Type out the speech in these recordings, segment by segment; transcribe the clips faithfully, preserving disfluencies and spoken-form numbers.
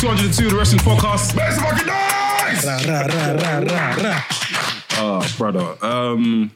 two hundred two, the Wrestling Podcast. Make some fucking noise! Ra, ra, ra, ra, ra, ra. Oh, brother. Um,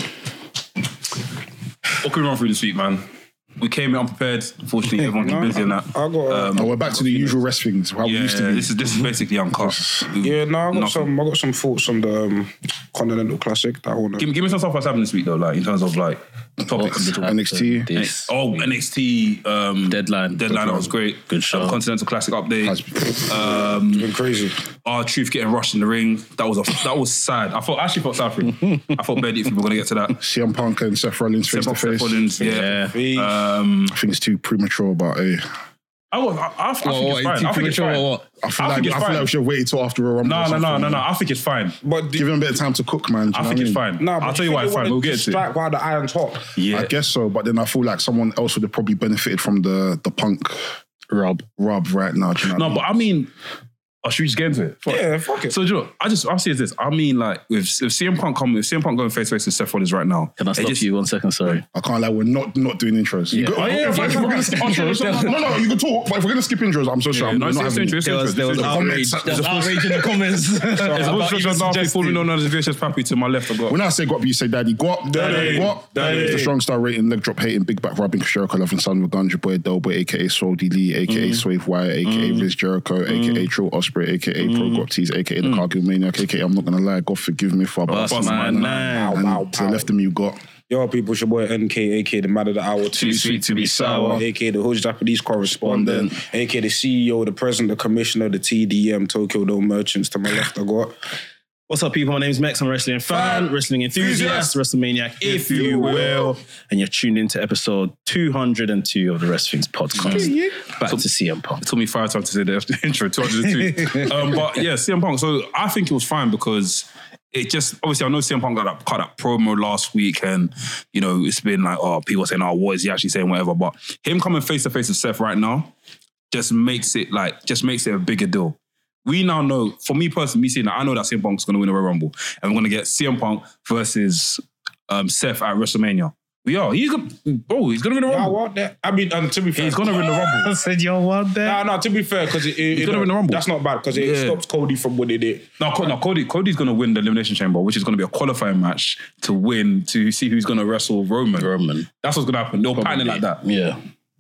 what can we run through this week, man? We came in unprepared. Unfortunately, everyone got busy and that. I got. Um, oh, we're back to the usual rest things. How yeah, we used to be. this is this is basically uncut. Yeah, no, I got Nothing. some. I got some thoughts on the um, Continental Classic. That one. Give me, give me some stuff that's happened this week though, like in terms of like topics. N X T. This Oh, N X T um, deadline. Deadline, that was great. Good show. Um, Continental Classic update. Has Um, been crazy. R-Truth getting rushed in the ring. That was a, that was sad. I thought I actually felt sad for him. I thought barely if we were gonna get to that. C M Punk and Seth Rollins face to Seth face. Rollins, yeah. Yeah. Um, I think it's too premature, but hey, I, was, I, I, I think What, it's what, fine. too I think it's premature fine. or what? I feel I like think it's I feel fine. like we should wait till after a Rumble. No, or no, no, something. no, no. I think it's fine. But give him a bit of time to cook, man. Do you I know think what it's I mean? fine. No, but I'll tell you why it's fine. We'll get to it. strike while the iron's hot. Yeah. I guess so, but then I feel like someone else would have probably benefited from the the Punk Rob. rub right now. Do you know No, what but I mean, oh, should we just get into it? Fuck. Yeah, fuck it. So, do you know, I just, I'll say is this. I mean, like, with, if C M Punk coming, if C M Punk going face to face with Seth Rollins right now, Can I it stop just- you one second? Sorry. I can't lie, we're not not doing intros. You Yeah. go- Oh, yeah, if, fine, if fine, we're gonna fine. skip intros, no, no, you can talk, but if we're gonna skip intros, I'm so sorry. Yeah, no, I'm it's not it's having it. intro, it's There was, intro, there was it's intro. outrage. Comments. There was outrage in the comments. It's About also even just now, suggesting- formerly known as Vicious Pappy. To my left, I got. When I say guap, you say daddy. Guap, Daddy. guap. Daddy. It's the strong star rating, leg drop hating, big back rubbing, Jericho loving son with Gunja Boy, Delboy, aka Swody Lee, aka Mm. Swave Wire, aka Riz Jericho, aka Trill Osprey, aka Pro Mm. Guap Tees, aka the Cargill Maniac, aka I'm not gonna lie, God forgive me for Boss bust man, man. man. And Wow, to the wow. left of me, you got Yo, people, it's your boy N K, aka the man of the hour, too sweet to be sour, aka the Hood Japanese correspondent, aka the C E O, the president, the commissioner, the T D M, Tokyo Dome merchants. To my left, I got. What's up, people? My name's Max. I'm a wrestling fan, wrestling enthusiast, WrestleManiac, if you will. And you're tuned into episode two hundred two of the Rest Things podcast. Back to C M Punk. It took me five times to say the intro, two hundred two. um, but yeah, C M Punk. So I think it was fine because it just, obviously I know C M Punk got that, cut that promo last week and, you know, it's been like, oh, people are saying, oh, what is he actually saying, whatever. But him coming face to face with Seth right now just makes it like, just makes it a bigger deal. We now know, for me personally, me seeing that, I know that C M Punk's going to win a Royal Rumble and we're going to get C M Punk versus um, Seth at WrestleMania. We are. He's going bro, he's going to win the I Rumble. want that. I mean, um, to be fair, He's going to win the Rumble. I said, yo, what No, no, to be fair, because it, it, He's it gonna win the Rumble. That's not bad because it Yeah. stops Cody from winning it. No, Co- no, Cody, Cody's going to win the Elimination Chamber, which is going to be a qualifying match to win, to see who's going to wrestle Roman. Roman. That's what's going to happen. They'll pattern it like that. Yeah.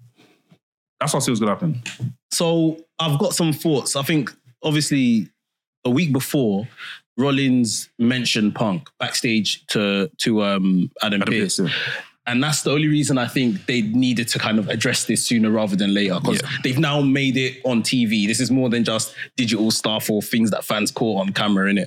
That's what I see what's going to happen. So I've got some thoughts. I think, obviously, a week before, Rollins mentioned Punk backstage to to um, Adam, Adam Pearce. Pearce, yeah. And that's the only reason I think they needed to kind of address this sooner rather than later because Yeah. they've now made it on T V. This is more than just digital stuff or things that fans caught on camera, innit?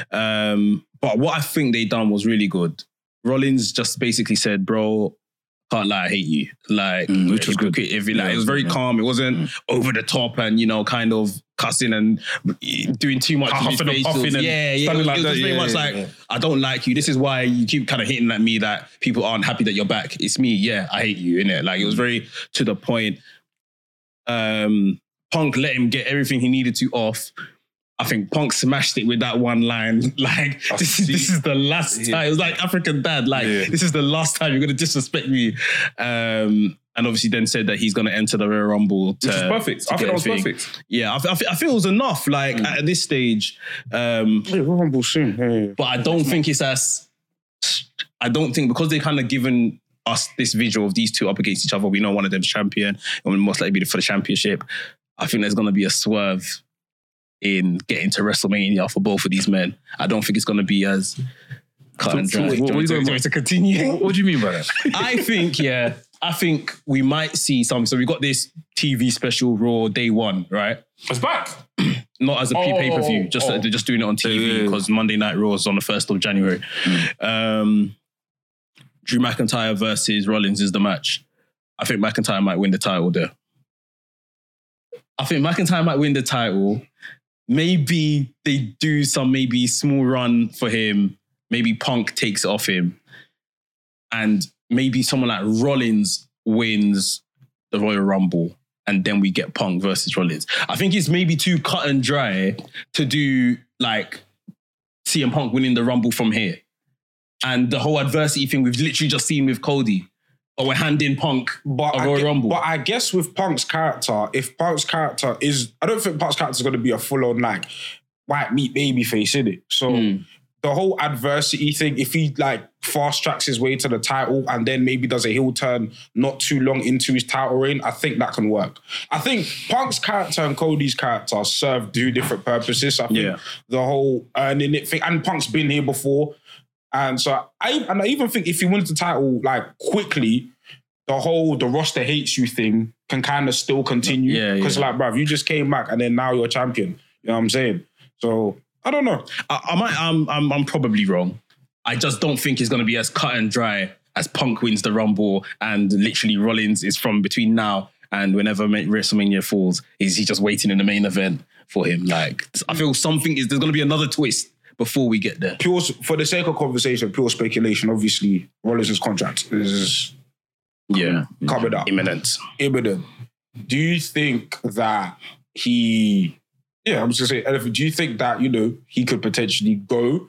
Um, but what I think they done was really good. Rollins just basically said, bro, can't lie, I hate you. Like, Mm, which was good. If, like, Yeah, it was very yeah. calm. It wasn't over the top and, you know, kind of cussing and doing too much. Huffing with and his facials. puffing and yeah, yeah. It standing was, like it was that. very Yeah, much yeah, like, yeah. I don't like you. This is why you keep kind of hitting at me that people aren't happy that you're back. It's me. Yeah, I hate you, innit? Like, it was very to the point. Um, Punk let him get everything he needed to off. I think Punk smashed it with that one line. Like, this is, this is the last time. It was like African Dad. Like, Yeah. this is the last time you're going to disrespect me. Um, and obviously then said that he's going to enter the Royal Rumble. To, Which is perfect. to I think get that was a thing. perfect. Yeah, I, I, I feel it was enough. Like, at this stage, um, Yeah, Royal Rumble soon. Yeah. but I don't think it's as... I don't think, because they kind of given us this visual of these two up against each other, we know one of them's champion and will most likely be for the championship. I think there's going to be a swerve in getting to WrestleMania for both of these men. I don't think it's going to be as cut and So- dry. so what- what are you Do you going want me to continue? What, what do you mean by that? I think, yeah, I think we might see some. So we got this T V special Raw day one, right? It's back. Not as a Oh, pay-per-view, just oh. they're just doing it on T Yeah, V yeah, because Monday Night Raw is on the first of January. Um, Drew McIntyre versus Rollins is the match. I think McIntyre might win the title there. I think McIntyre might win the title. Maybe they do some maybe small run for him. Maybe Punk takes it off him. And maybe someone like Rollins wins the Royal Rumble. And then we get Punk versus Rollins. I think it's maybe too cut and dry to do like C M Punk winning the Rumble from here. And the whole adversity thing we've literally just seen with Cody. But we're handing Punk But a I, Royal gue- Rumble. but I guess with Punk's character, if Punk's character is, I don't think Punk's character is going to be a full on like white meat baby face, in it. So Mm. the whole adversity thing, if he like fast tracks his way to the title and then maybe does a heel turn not too long into his title reign, I think that can work. I think Punk's character and Cody's character serve two different purposes. I think Yeah. the whole earning it thing, and Punk's been here before. And so I and I even think if he wins the title like quickly, the whole the roster hates you thing can kind of still continue. Yeah, Because yeah. like, bruv, you just came back and then now you're champion. You know what I'm saying? So I don't know. I, I might, I'm, I'm, I'm probably wrong. I just don't think it's going to be as cut and dry as Punk wins the Rumble and literally Rollins is from between now and whenever WrestleMania falls, is he just waiting in the main event for him? Like, I feel something is, there's going to be another twist before we get there. Pure for the sake of conversation, pure speculation. Obviously, Rollins' contract is Yeah. covered up, Imminent. imminent. Do you think that he? Yeah, I'm just gonna say, Elephant, do you think that you know he could potentially go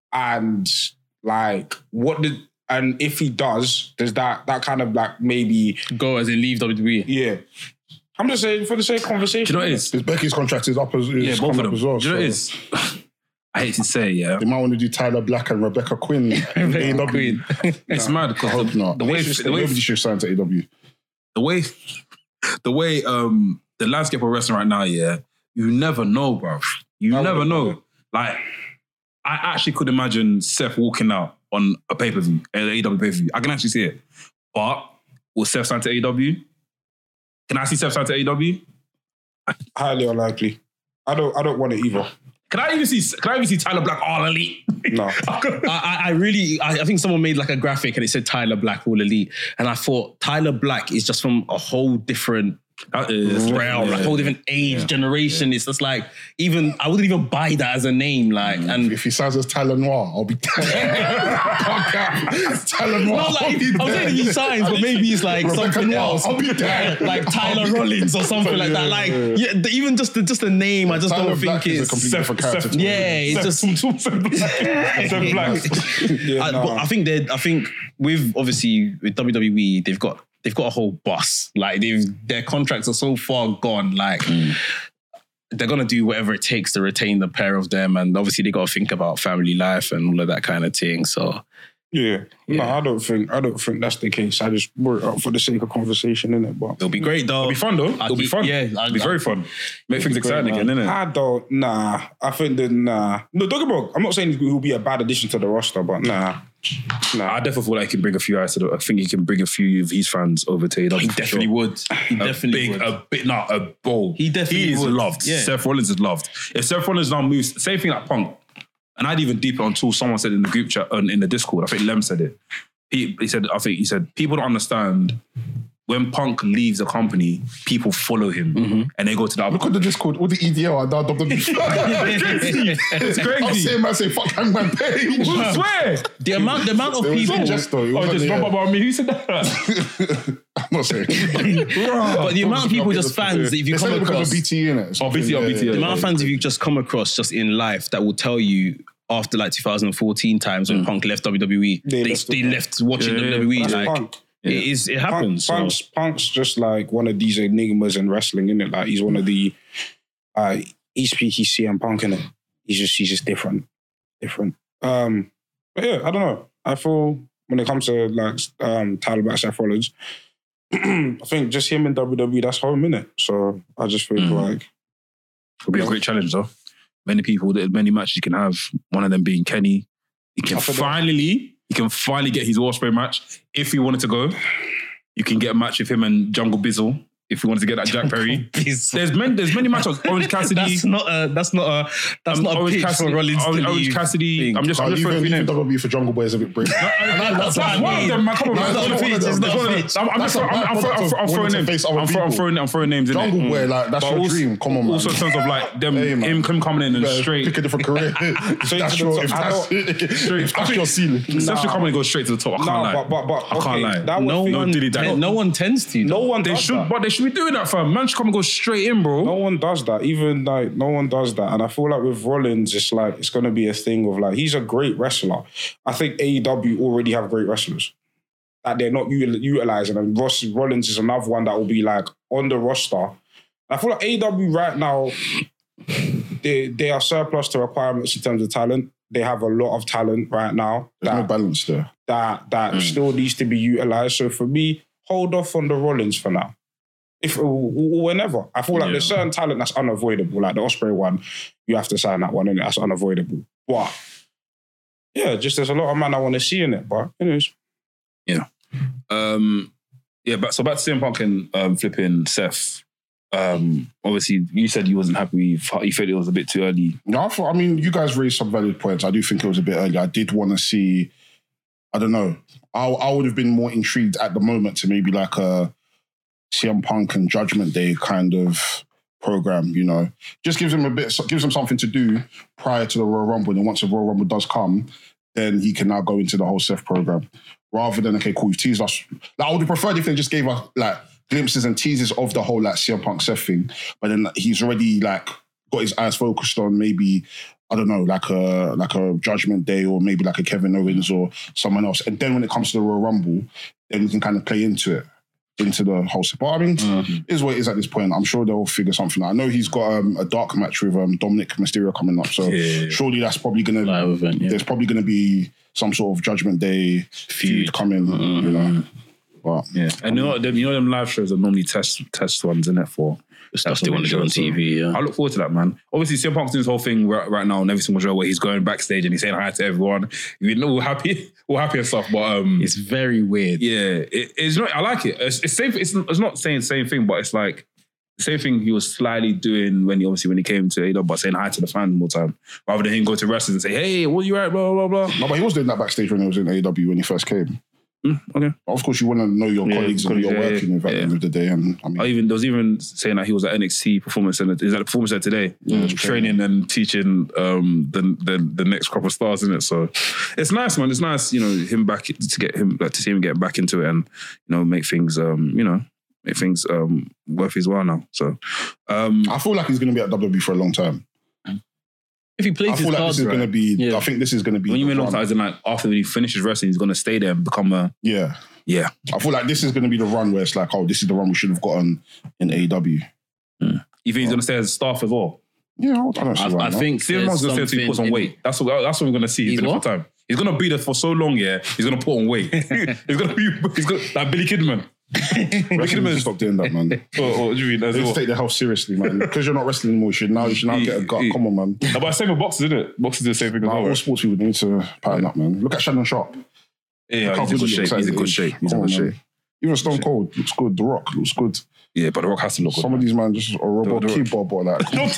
and like what did and if he does, does that that kind of like maybe Go as in leave W W E. yeah? I'm just saying for the sake of conversation. Do you know what it is? Because Becky's contract is up as, is Yeah, both coming of up them. as well. Do you know what it so is? I hate to say, yeah. They might want to do Tyler Black and Rebecca Quinn. in A E W. It's mad I because hope the, not. the way the the way Nobody should sign to A E W. the way the way um the landscape of wrestling right now, yeah, you never know, bro. You I never wouldn't know. know. Like, I actually could imagine Seth walking out on a pay per view, an A E W pay per view. I can actually see it. But will Seth sign to A E W? Can I see Seth sign to A E W? Highly unlikely. I don't. I don't want it either. Can I even see? Can I even see Tyler Black all elite? No. I, I- I really, I, I think someone made like a graphic and it said Tyler Black All Elite. And I thought Tyler Black is just from a whole different That is realm, like a whole different age, generation. It's just like, even, I wouldn't even buy that as a name. Like, and If he signs as Tyler Noir, I'll be Tyler Noir. not like, I'll be I'm saying if he there. signs, but maybe it's like Rebecca something Noir, else. I'll be there. Like Tyler Rollins or something like that. Like, yeah, the, even just the, just the name, I just Tyler don't Black think is a it's. completely different character. to me. Yeah, it's just. Seth Black. Yeah, I, no. but I think they I think with obviously with W W E, they've got they've got a whole bus. Like they've their contracts are so far gone. Like they're gonna do whatever it takes to retain the pair of them, and obviously they got to think about family life and all of that kind of thing. So Yeah. No, I don't think I don't think that's the case. I just brought it up for the sake of conversation, innit? But it'll be great though. It'll be fun though. It'll be keep- fun. yeah, it'll be very fun. Make things exciting Great, again, man. innit? I don't nah. I think that nah. No, don't get me wrong. I'm not saying he'll be a bad addition to the roster, but nah. Nah. I definitely feel like he can bring a few eyes to the. I think he can bring a few of his fans over to A E W. He for definitely sure. would. He A definitely big, would. a bit, not a bowl. He definitely he is would. loved. Yeah. Seth Rollins is loved. If Seth Rollins now moves, same thing like Punk, and I'd even deep it until someone said in the group chat on in the Discord. I think Lem said it. He, he said, I think he said, people don't understand when Punk leaves a company, people follow him and they go to the other. Look at the Discord, all the E D L and W W E. It's I'm crazy. saying, man, say fuck Hangman Page. I swear. The amount, the amount of It was people, a jest though. It Oh, wasn't, just yeah. bump up on me. Who said that? I'm not saying. but the amount of people, just fans, that if you They come said it because across, of B T E, innit? Oh, B T E, Yeah, B T E. yeah, the yeah. amount of fans if you just come across just in life that will tell you after like two thousand fourteen times when Punk left W W E, They they, left they it. left watching Yeah, yeah, W W E. That's Like Punk. it is, it Punk, happens. so. Punk's, Punk's just like one of these enigmas in wrestling, innit? Like he's one of the uh he's he's C M Punk, innit? He's just he's just different. Different. Um but yeah, I don't know. I feel when it comes to like um Tyler Black, Seth Rollins, I think just him in W W E, that's home, innit? So I just feel Mm. like It'll be a great challenge, though. Many people, many matches you can have. One of them being Kenny. He can I forgot. finally, he can finally get his Ospreay match if he wanted to go. You can get a match with him and Jungle Bizzle if you wanted to get that Jack Perry. There's many, there's many matches. Orange Cassidy. That's not a. That's not a. That's um, not a Orange pitch Cassidy. for Rollins to Orange, Orange leave. Cassidy. thing. I'm just, I'm Oh, just throwing even, three even names. W W E for Jungle Boy is a bit brave. That's That's one of them, man. Come on, man. That's That's not one a of pitch, them. it's not That's one a of them. pitch. I'm I'm That's just a I'm- I'm byproduct throwing- I'm of throwing wanting to names. face other I'm throwing- I'm people. throwing I'm throwing names in Jungle it. Boy, like, that's But your also- dream. Come on, man. Also in terms of like them, Hey, man. him him coming in and Yeah, straight. Pick a different career. If So that's to the your, top, if I that's, Straight. if that's your ceiling. Seth should come and go straight to the top. I can't nah, lie. but but but I can't okay, lie. that No would one. Dilly ten- Dally. no one tends to. no though. one They does should, that. but they should be doing that, fam. Man should come and go straight in, bro. No one does that. Even like no one does that. And I feel like with Rollins, it's like it's gonna be a thing of like he's a great wrestler. I think A E W already have great wrestlers. that they're not util- utilizing. And Ross Rollins is another one that will be like on the roster. I feel like A E W right now, they they are surplus to requirements in terms of talent. They have a lot of talent right now. There's that, no balance there. That that mm. still needs to be utilized. So for me, hold off on the Rollins for now. If whenever. I feel like yeah. there's certain talent that's unavoidable. Like the Ospreay one, you have to sign that one, and that's unavoidable. But yeah, just there's a lot of man I want to see in it. But anyways. Yeah. Um, yeah, but so back to C M Punk and um, flipping Seth. Um, obviously, you said you wasn't happy. You felt it was a bit too early. No, I, thought, I mean, you guys raised some valid points. I do think it was a bit early. I did want to see, I don't know, I, I would have been more intrigued at the moment to maybe like a C M Punk and Judgment Day kind of program, you know. Just gives him a bit, gives him something to do prior to the Royal Rumble. And once the Royal Rumble does come, then he can now go into the whole Seth program. Rather than, okay, cool, you've teased us. Like, I would have preferred if they just gave us like glimpses and teasers of the whole like C M Punk Seth thing. But then he's already like got his eyes focused on maybe, I don't know, like a like a Judgment Day or maybe like a Kevin Owens or someone else. And then when it comes to the Royal Rumble, then we can kind of play into it, into the whole set. But I mean, mm-hmm. it is what it is at this point. I'm sure they'll figure something out. I know he's got um, a dark match with um, Dominic Mysterio coming up. So yeah. surely that's probably going to, yeah. there's probably going to be some sort of Judgment Day feud, feud coming, mm-hmm. you know. But, yeah, and you know, them, you know them live shows are normally test test ones, isn't it, for the stuff they want to do on T V. Yeah. I look forward to that, man. Obviously, C M Punk's doing this whole thing right, right now on every single show where he's going backstage and he's saying hi to everyone. You know, we're happy, we're happy and stuff. But um, it's very weird. Yeah, it, it's not. I like it. It's, it's same. It's, it's not saying the same thing, but it's like the same thing he was slightly doing when he obviously when he came to A E W, but saying hi to the fans more time rather than him go to wrestlers and say, "Hey, what you at?" Blah blah blah. No, but he was doing that backstage when he was in A E W when he first came. Mm, okay. Of course, you want to know your yeah, colleagues and who you're yeah, working with at yeah. the end of the day. And I mean, I even there was even saying that he was at N X T Performance Center. Is that the Performance Center today? Yeah, training and teaching um, the, the the next crop of stars in it. So it's nice, man. It's nice, you know, him back to get him like, to see him get back into it and you know make things um, you know make things um, worth his while now. So um, I feel like he's going to be at W W E for a long time. If he plays I feel his like cards this is right. going to be. Yeah. I think this is going to be. When you mean long time, as in like after he finishes wrestling, he's going to stay there and become a yeah. Yeah, I feel like this is going to be the run where it's like, oh, this is the run we should have gotten in A E W. Hmm. You think he's going to stay as staff as well? Yeah, I don't see I, why I not. think C M Punk's going to stay until he puts on weight. That's what that's what we're going to see. He's, he's been there for time. He's going to be there for so long. Yeah, he's going to put on weight. he's going to be. He's going like Billy Kidman. Billy Kidman, stop doing that, man. oh, oh, do you mean, they well? Take their health seriously, man. Because you're not wrestling anymore, you should now. You should now he, get a gut. He, Come on, man. No, but same with boxers, isn't it? Boxers do the same thing as nah, well. All sports people need to pattern up, man. Look at Shannon Sharp. Yeah, he's in good shape. He's in good shape. He's in good shape. Even Stone Cold looks good. The Rock looks good. Yeah, but The Rock has to look good. Some man. of these man just a robot the, the keyboard or like. no,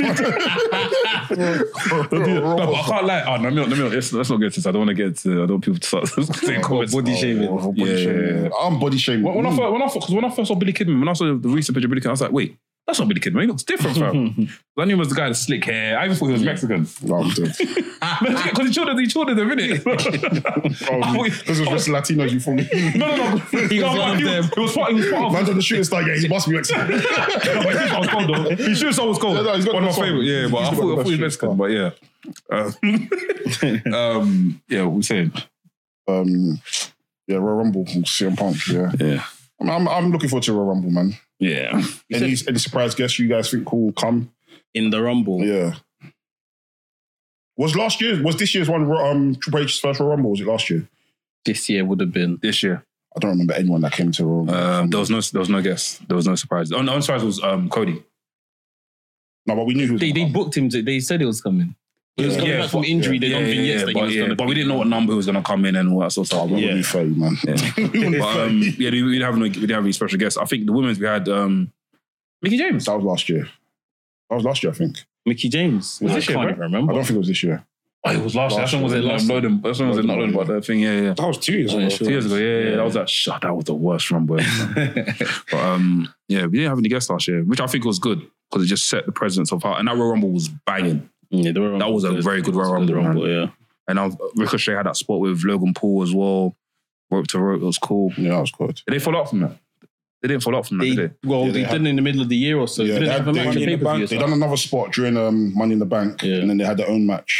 but I can't lie. Oh, no, no, no, let's, let's not get to this. I don't want to get to. I don't want people to start saying comments. Body shaming. Oh, body yeah, shaming. Yeah. I'm body shaming. When, when, I first, when, I first, when I first saw Billy Kidman, when I saw the recent picture of Billy Kidman, I was like, wait. That's not Billy Kidman. He looks different, fam. I knew he was the guy with slick hair. I even thought he was Mexican. No, I'm dead. Because he chilled, he chilled them, innit? Because it was just Latinos, you for me. No, no, no. He was no, one of them. It was part, he was part of... Man's on the shooting star, yeah, he must be Mexican. No, but his was cold, though. His shooting star was cold. Yeah, no, he's got one of my favourite. Yeah, but I thought, I thought he was Mexican, but yeah. Uh, um, yeah, what were we saying? Um, yeah, Royal Rumble, C M Punk, yeah. Yeah. I'm, I'm, I'm looking forward to Royal Rumble, man. Yeah. Any, any surprise guests you guys think will come? In the Rumble? Yeah. Was last year, was this year's one um, Triple H's first Royal Rumble, was it last year? This year would have been. This year. I don't remember anyone that came to Royal Rumble. Um, there was no there was no guest. There was no surprise. The only surprise was um, Cody. No, but we knew who was They, they booked him, to, they said he was coming. He was Yeah. coming Yeah, back from but- injury, they Yeah, don't think yeah, yes yeah, that he but, was yeah, going to but we didn't know what number he was going to come in and all that sort of stuff. Oh, Yeah. yeah. Be fair, man. Yeah. But, um, yeah, we didn't have no, we didn't have any special guests. I think the women's we had um, Mickey James. That was last year. That was last year, I think. Mickey James. Was I this year, can't bro? even I remember. don't think it was this year. Oh, it was last year. That's when was it Last like year. loading. That's when was it not loading about that thing. Yeah, yeah. That was two years Oh, ago. yeah, sure. Two years ago. Yeah, yeah. Yeah. That was that. Shut. That was the worst run, boy. But um, yeah, we didn't have any guests last year, which I think was good because it just set the presence of how. And that Royal Rumble was banging. Yeah, the Royal That was a Rumble very good Royal was Rumble, Rumble, man. yeah. And I, Ricochet had that spot with Logan Paul as well. Rope to rope. It was cool. Yeah, that was good. Did they follow up from that? They didn't follow up from that, They, did they? well, Yeah, they, they did it in the middle of the year or so. Yeah, they didn't they have a had- match they- on Money in the pay-per-view. Bank, They done another spot during um, Money in the Bank, Yeah. and then they had their own match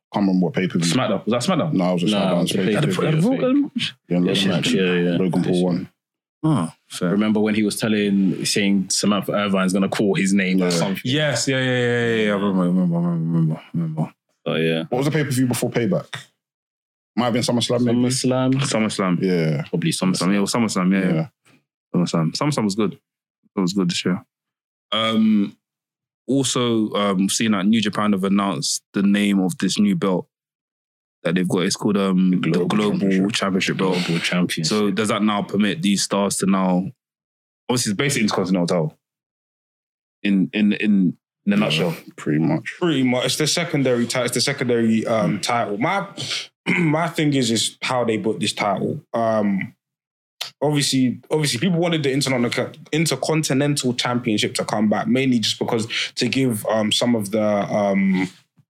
Can't remember what pay-per-view. SmackDown. Was that SmackDown? No, it was a No, SmackDown. the pay-per-view. Had a- pay-per-view. had a vote- um, Yeah, Yeah, Logan, match, yeah, yeah. Logan Paul won. Oh, fair. Remember when he was telling, saying Samantha Irvine's going to call his name or Yeah. something? Yes, yeah, yeah, yeah, yeah, yeah. I remember, remember, remember, remember. Oh, yeah. What was the pay-per-view before Payback? Might have been SummerSlam, maybe? SummerSlam? SummerSlam. Yeah. Probably SummerSlam. SummerSlam. Yeah, it was SummerSlam. Yeah, yeah. Yeah. SummerSlam. SummerSlam was good. It was good this year. Um, also, um, seeing that New Japan have announced the name of this new belt that they've got. It's called um, the Global Global, Championship. Championship belt. Global champion. So does that now permit these stars to now? Obviously, it's basically Intercontinental title. In in in in a nutshell. Pretty much. Pretty much, it's the secondary title. It's the secondary um, title. My my thing is is how they booked this title. Um, obviously, obviously, people wanted the Intercontinental Intercontinental Championship to come back, mainly just because to give um, some of the um,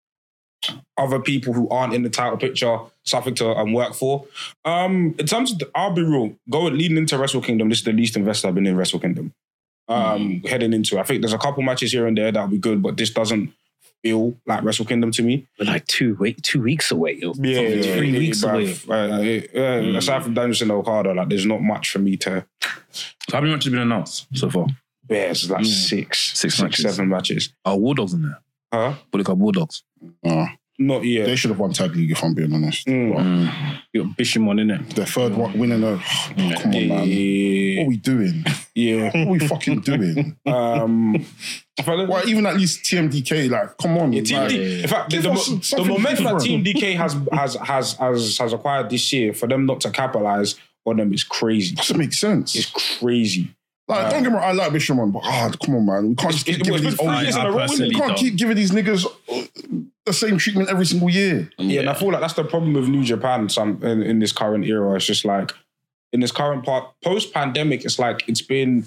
other people who aren't in the title picture something to um, work for. Um, in terms of, the, I'll be real, going leading into Wrestle Kingdom, this is the least invested I've been in Wrestle Kingdom. Um, mm. Heading into it. I think there's a couple matches here and there that'll be good, but this doesn't feel like Wrestle Kingdom to me. We're like two week, two weeks away. Or Yeah, yeah, yeah, three yeah, weeks yeah, away. bruv. Uh, uh, uh, Mm. Aside from Danielson and Okada, like there's not much for me to. So how many matches have been announced so far? Yeah, it's like Yeah. six, Six six, matches. seven matches. Are War Dogs in there? Huh? Bullet Club War Dogs. Uh, Not yet. they should have won Tag League, if I'm being honest. Mm. Mm. You got Bishamon in it. Their third one, winning a... Come on, man. What Yeah, are we doing? yeah. What are we fucking doing? Um, I felt like- Well, even at least T M D K, like, come on. Yeah, Team like, D- in fact, the, give the, us mo- the something momentum that different. Team D K has has has has has acquired this year, for them not to capitalize on them is crazy. doesn't make sense. It's crazy. Like, don't get me wrong, I like Bishamon, but ah, come on, man. We can't just keep It's- giving it's these been old three years in I a row, personally innit? We can't don't. keep giving these niggas uh, the same treatment every single year. Yeah, and I feel like that's the problem with New Japan some, in, in this current era. It's just like, in this current part, post-pandemic, it's like it's been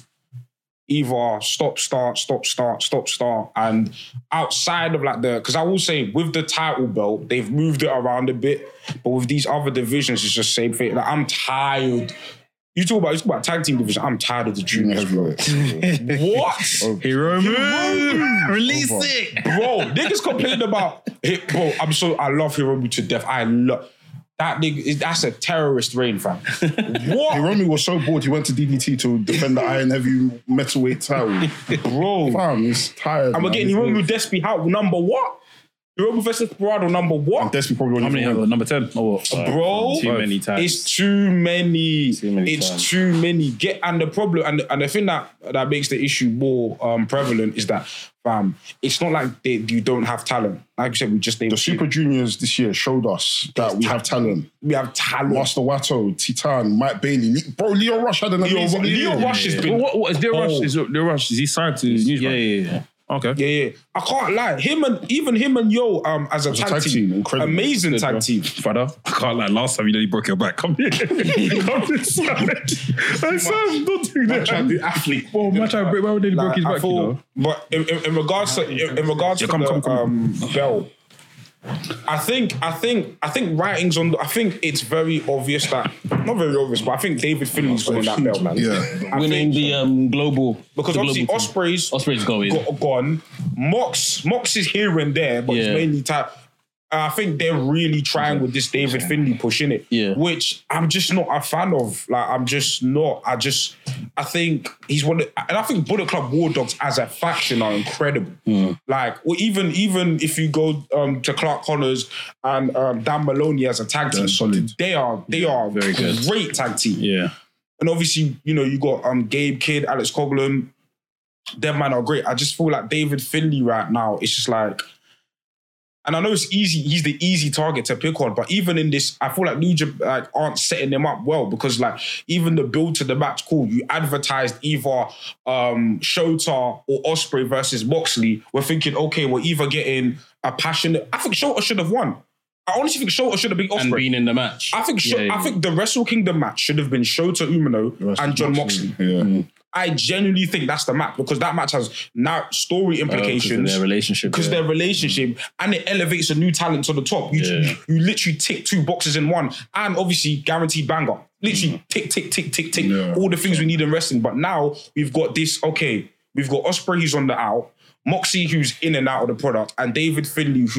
either stop, start, stop, start, stop, start. And outside of like the, because I will say with the title belt, they've moved it around a bit. But with these other divisions, it's just same thing. Like, I'm tired. You talk about, you talk about tag team division, I'm tired of the Junior juniors, bro. heavyweight. What? Hero Hiromu. Release Over. it. Bro, niggas complain about it. Bro, I'm so, I love Hiromu to death. I love, that nigga, that's a terrorist reign, fam. What? Hiromu was so bored, he went to D D T to defend the Iron Heavy Metalweight title. Bro. Fam, he's tired. And we're man. getting Hiromu Despy how number what? Hiromu versus Desperado number And what? Despy probably How won't many even have win. number ten? Or what? Bro, Too many times. it's too many. Too many it's times. too many. Get and the problem and, and the thing that that makes the issue more um, prevalent is that, fam, it's not like they, you don't have talent. Like you said, we just The Super Juniors this year showed us that we have talent. we have talent. Master Watto, Titan, Mike Bailey. Le- Bro, Leo Rush had an Leo, amazing Leo year. Rush has Well, been. what, what is Leo Rush? Oh. Is Leo Rush? Is he signed to New Yeah, Japan? yeah, yeah. Okay. Yeah, yeah. I can't lie. Him and even him and Yo um as a, As a tag, tag team, team, incredible. amazing Good, tag bro. team. Father, I can't lie. Last time you nearly broke your back. Come here. Come this side. Hey, Sam, don't do that. Trying to be athlete. Well, man, trying to break. Why would nearly broke Like, his I back? feel- You know? But in, in, in regards to in, in regards Yeah, to come, the come, come. um, belt, I think I think I think writings on. The, I think it's very obvious that not very obvious, but I think David Finley's winning that belt, man. Yeah. I Winning think- the um, global. because the obviously global team. Osprey's Osprey's going. got, gone. Mox Mox is here and there, but it's Yeah. mainly time. I think they're really trying with this David Finley pushing it, Yeah. which I'm just not a fan of. Like, I'm just not. I just, I think he's one of, and I think Bullet Club War Dogs as a faction are incredible. Like, well, even even if you go um, to Clark Connors and um, Dan Maloney as a tag team, solid. they are they are very good. great tag team. Yeah. And obviously, you know, you got um, Gabe Kidd, Alex Coughlin. Them man are great. I just feel like David Finley right now, it's just like, and I know it's easy, he's the easy target to pick on, but even in this, I feel like New Japan like, aren't setting them up well because like even the build to the match, cool, you advertised either um, Shota or Osprey versus Moxley. We're thinking, okay, we're either getting a passionate, I think Shota should have won. I honestly think Shota should have been Osprey. And being in the match. I think Sho- Yeah, yeah. I think the Wrestle Kingdom match should have been Shota Umino and John Moxley. Yeah. I genuinely think that's the match because that match has now story Uh, 'cause of implications their relationship. because yeah. their relationship and it elevates a new talent to the top. You, Yeah. you literally tick two boxes in one and obviously guaranteed banger. Literally tick, tick, tick, tick, tick. Yeah. All the things we need in wrestling. But now we've got this, okay, we've got Osprey who's on the out, Moxie who's in and out of the product, and David Finley who the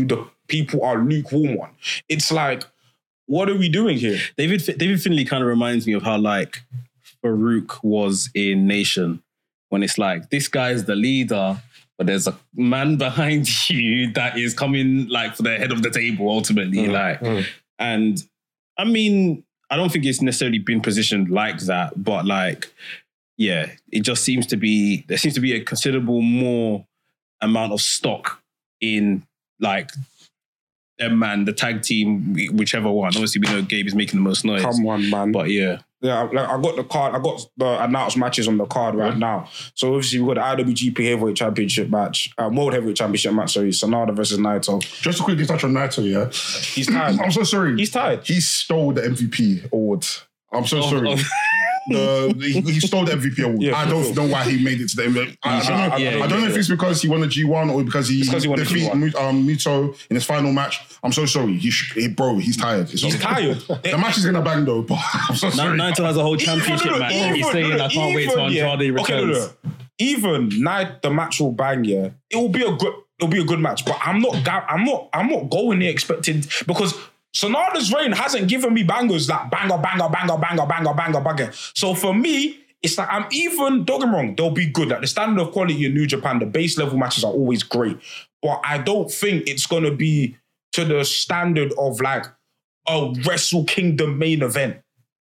people are lukewarm on. It's like, what are we doing here? David David Finlay kind of reminds me of how like Farouk was in Nation, when it's like, this guy's the leader, but there's a man behind you that is coming like for the head of the table ultimately. Mm. Like, mm. and I mean, I don't think it's necessarily been positioned like that, but like, yeah, it just seems to be, there seems to be a considerable more amount of stock in like them man, the tag team, whichever one. Obviously, we know Gabe is making the most noise. Come on, man. But yeah. Yeah, like I got the card, I got the announced matches on the card right now. So obviously we've got the I W G P Heavyweight Championship match, uh, World Heavyweight Championship match, sorry, Sanada versus Naito. Just to quickly touch on Naito, yeah? He's tired. I'm so sorry. He's tired. He stole the M V P award. I'm so oh, sorry. Oh. The, he, he stole the M V P award. Yeah, I don't sure. know why he made it to the M V P. I, I don't know, yeah, I don't yeah, know yeah. if it's because he won the G one or because he, because he defeated um, Muto in his final match. I'm so sorry. He, he bro, he's tired. It's he's tired. The match is gonna bang though. But I'm so sorry. Naito has a whole championship even, match. Even, he's saying, I can't even, wait till Andrade yeah. returns. Okay, no, no. Even night the match will bang. Yeah, it will be a good. It'll be a good match. But I'm not. I'm not. I'm not going there expecting because Sonada's reign hasn't given me bangers like banger, banger, banger, banger, banger, banger, banger. So for me, it's like I'm even, don't get me wrong, they'll be good. Like the standard of quality in New Japan, the base level matches are always great. But I don't think it's going to be to the standard of like a Wrestle Kingdom main event.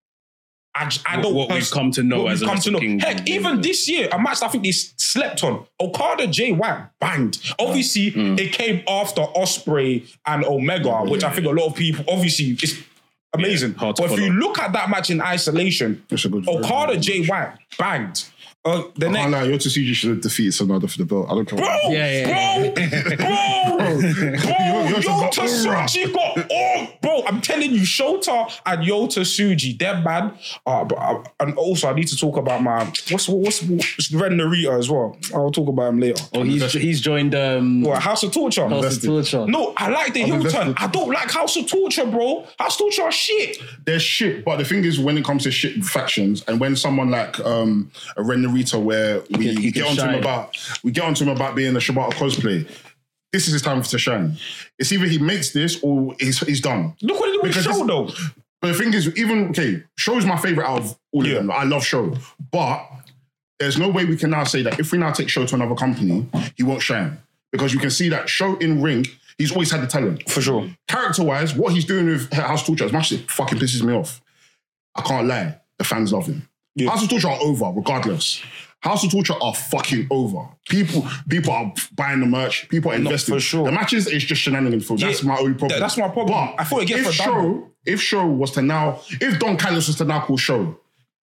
I, I don't what, what we've come to know as a come to know. Kingdom. Heck, even this year, a match I think they slept on. Okada Jay White banged. Obviously, mm. it came after Ospreay and Omega, mm. which I think a lot of people, obviously, it's amazing. Yeah, but if you look at that match in isolation, Okada Jay White banged. Uh, the next, like, Yota Tsuji should have defeated Sanada for the belt. I don't care. Bro, yeah, yeah, yeah. bro, bro, bro, Yota Tsuji got oh, bro. I'm telling you, Shota and Yota Tsuji, them man. Uh, but, uh, and also, I need to talk about my what's what's, what's Ren Narita as well. I'll talk about him later. Oh, he's he's joined um, what, House of Torture. House of Torture. No, I like the heel turn. I don't like House of Torture, bro. House of Torture are shit. They're shit, but the thing is, when it comes to shit factions, and when someone like um, a Ren Narita where we, he he we get onto him about we get onto him about being a Shibata cosplay. This is his time to shine. It's either he makes this or he's, he's done. Look what he did with Show though. But the thing is, even okay, Show's my favorite out of all yeah. of them. I love Show, but there's no way we can now say that if we now take Show to another company, he won't shine because you can see that Show in ring. He's always had the talent for sure. Character-wise, what he's doing with House Torture, as much as it fucking pisses me off, I can't lie. The fans love him. Yeah. House of Torture are over, regardless. House of Torture are fucking over. People people are buying the merch. People are investing. For sure. The matches is just shenanigans. For yeah, that's my only problem. That's my problem. But I thought it gets if Show, if Show was to now, if Don Callis was to now call Show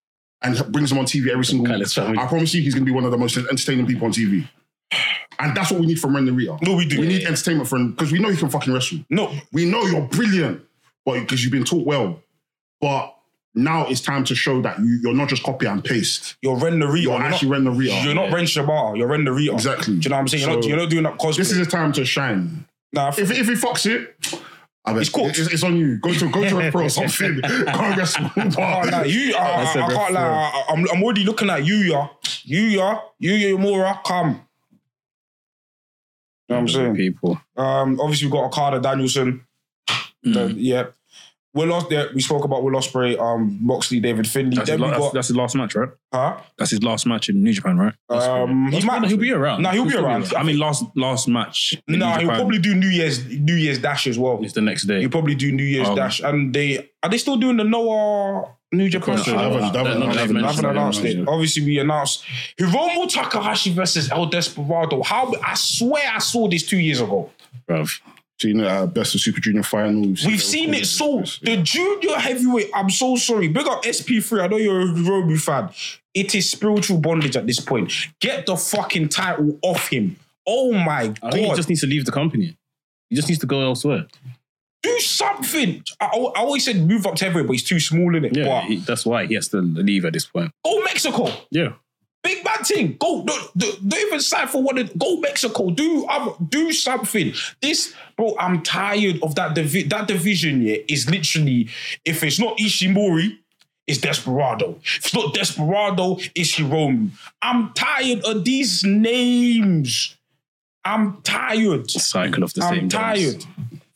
and brings him on T V every single week, I promise you he's going to be one of the most entertaining people on T V. And that's what we need from Ren Narita. No, we do. We need entertainment from because we know he can fucking wrestle. No. We know you're brilliant, but because you've been taught well. But now it's time to show that you, you're not just copy and paste. You're Ren Narita. You're, you're actually not, Ren Narita. You're not Ren Shibata. You're Ren Narita. Exactly. Do you know what I'm saying? You're, so not, you're not doing that cosplay. This is his time to shine. Nah, if, if he fucks it, I bet, it's, cool. it's, it's on you. Go to go to a pro or something. Can't wrestle. I can't lie. You, I, I, I can't lie. I'm, I'm already looking at Yuya. Yuya. Yuya Uemura, come. You know what I'm saying? People. Um, obviously, we've got Okada Danielson. Mm. The, yeah. Will Ospreay, we spoke about Will Ospreay, um, Moxley, David Finlay. That's, his, la- that's, that's his last match, right? Huh? That's his last match in New Japan, right? Um, he might, he'll be around. No, nah, he'll, he'll be around. Be I mean, last last match. No, nah, he'll probably do New Year's New Year's Dash as well. It's the next day. He'll probably do New Year's oh, Dash, and they are they still doing the Noah New Japan show? I haven't, I haven't, haven't, haven't announced it. Obviously, we announced Hiromu Takahashi versus El Desperado. How I swear I saw this two years ago, bruv. Seen it at Best of Super Junior finals. We've seen it so. The junior heavyweight, I'm so sorry. Big up S P three. I know you're a Hiromu fan. It is spiritual bondage at this point. Get the fucking title off him. Oh my God. I think he just needs to leave the company. He just needs to go elsewhere. Do something. I, I always said move up to heavyweight, but he's too small in it. Yeah, but he, that's why he has to leave at this point. Go Mexico. Yeah. Big bad thing. Go. Don't, don't even sign for one. Go Mexico. Do um, do something. This, bro, I'm tired of that. Divi- that division, yeah, is literally, if it's not Ishimori, it's Desperado. If it's not Desperado, it's Hiromu. I'm tired of these names. I'm tired. Cycle of the I'm same tired. dance.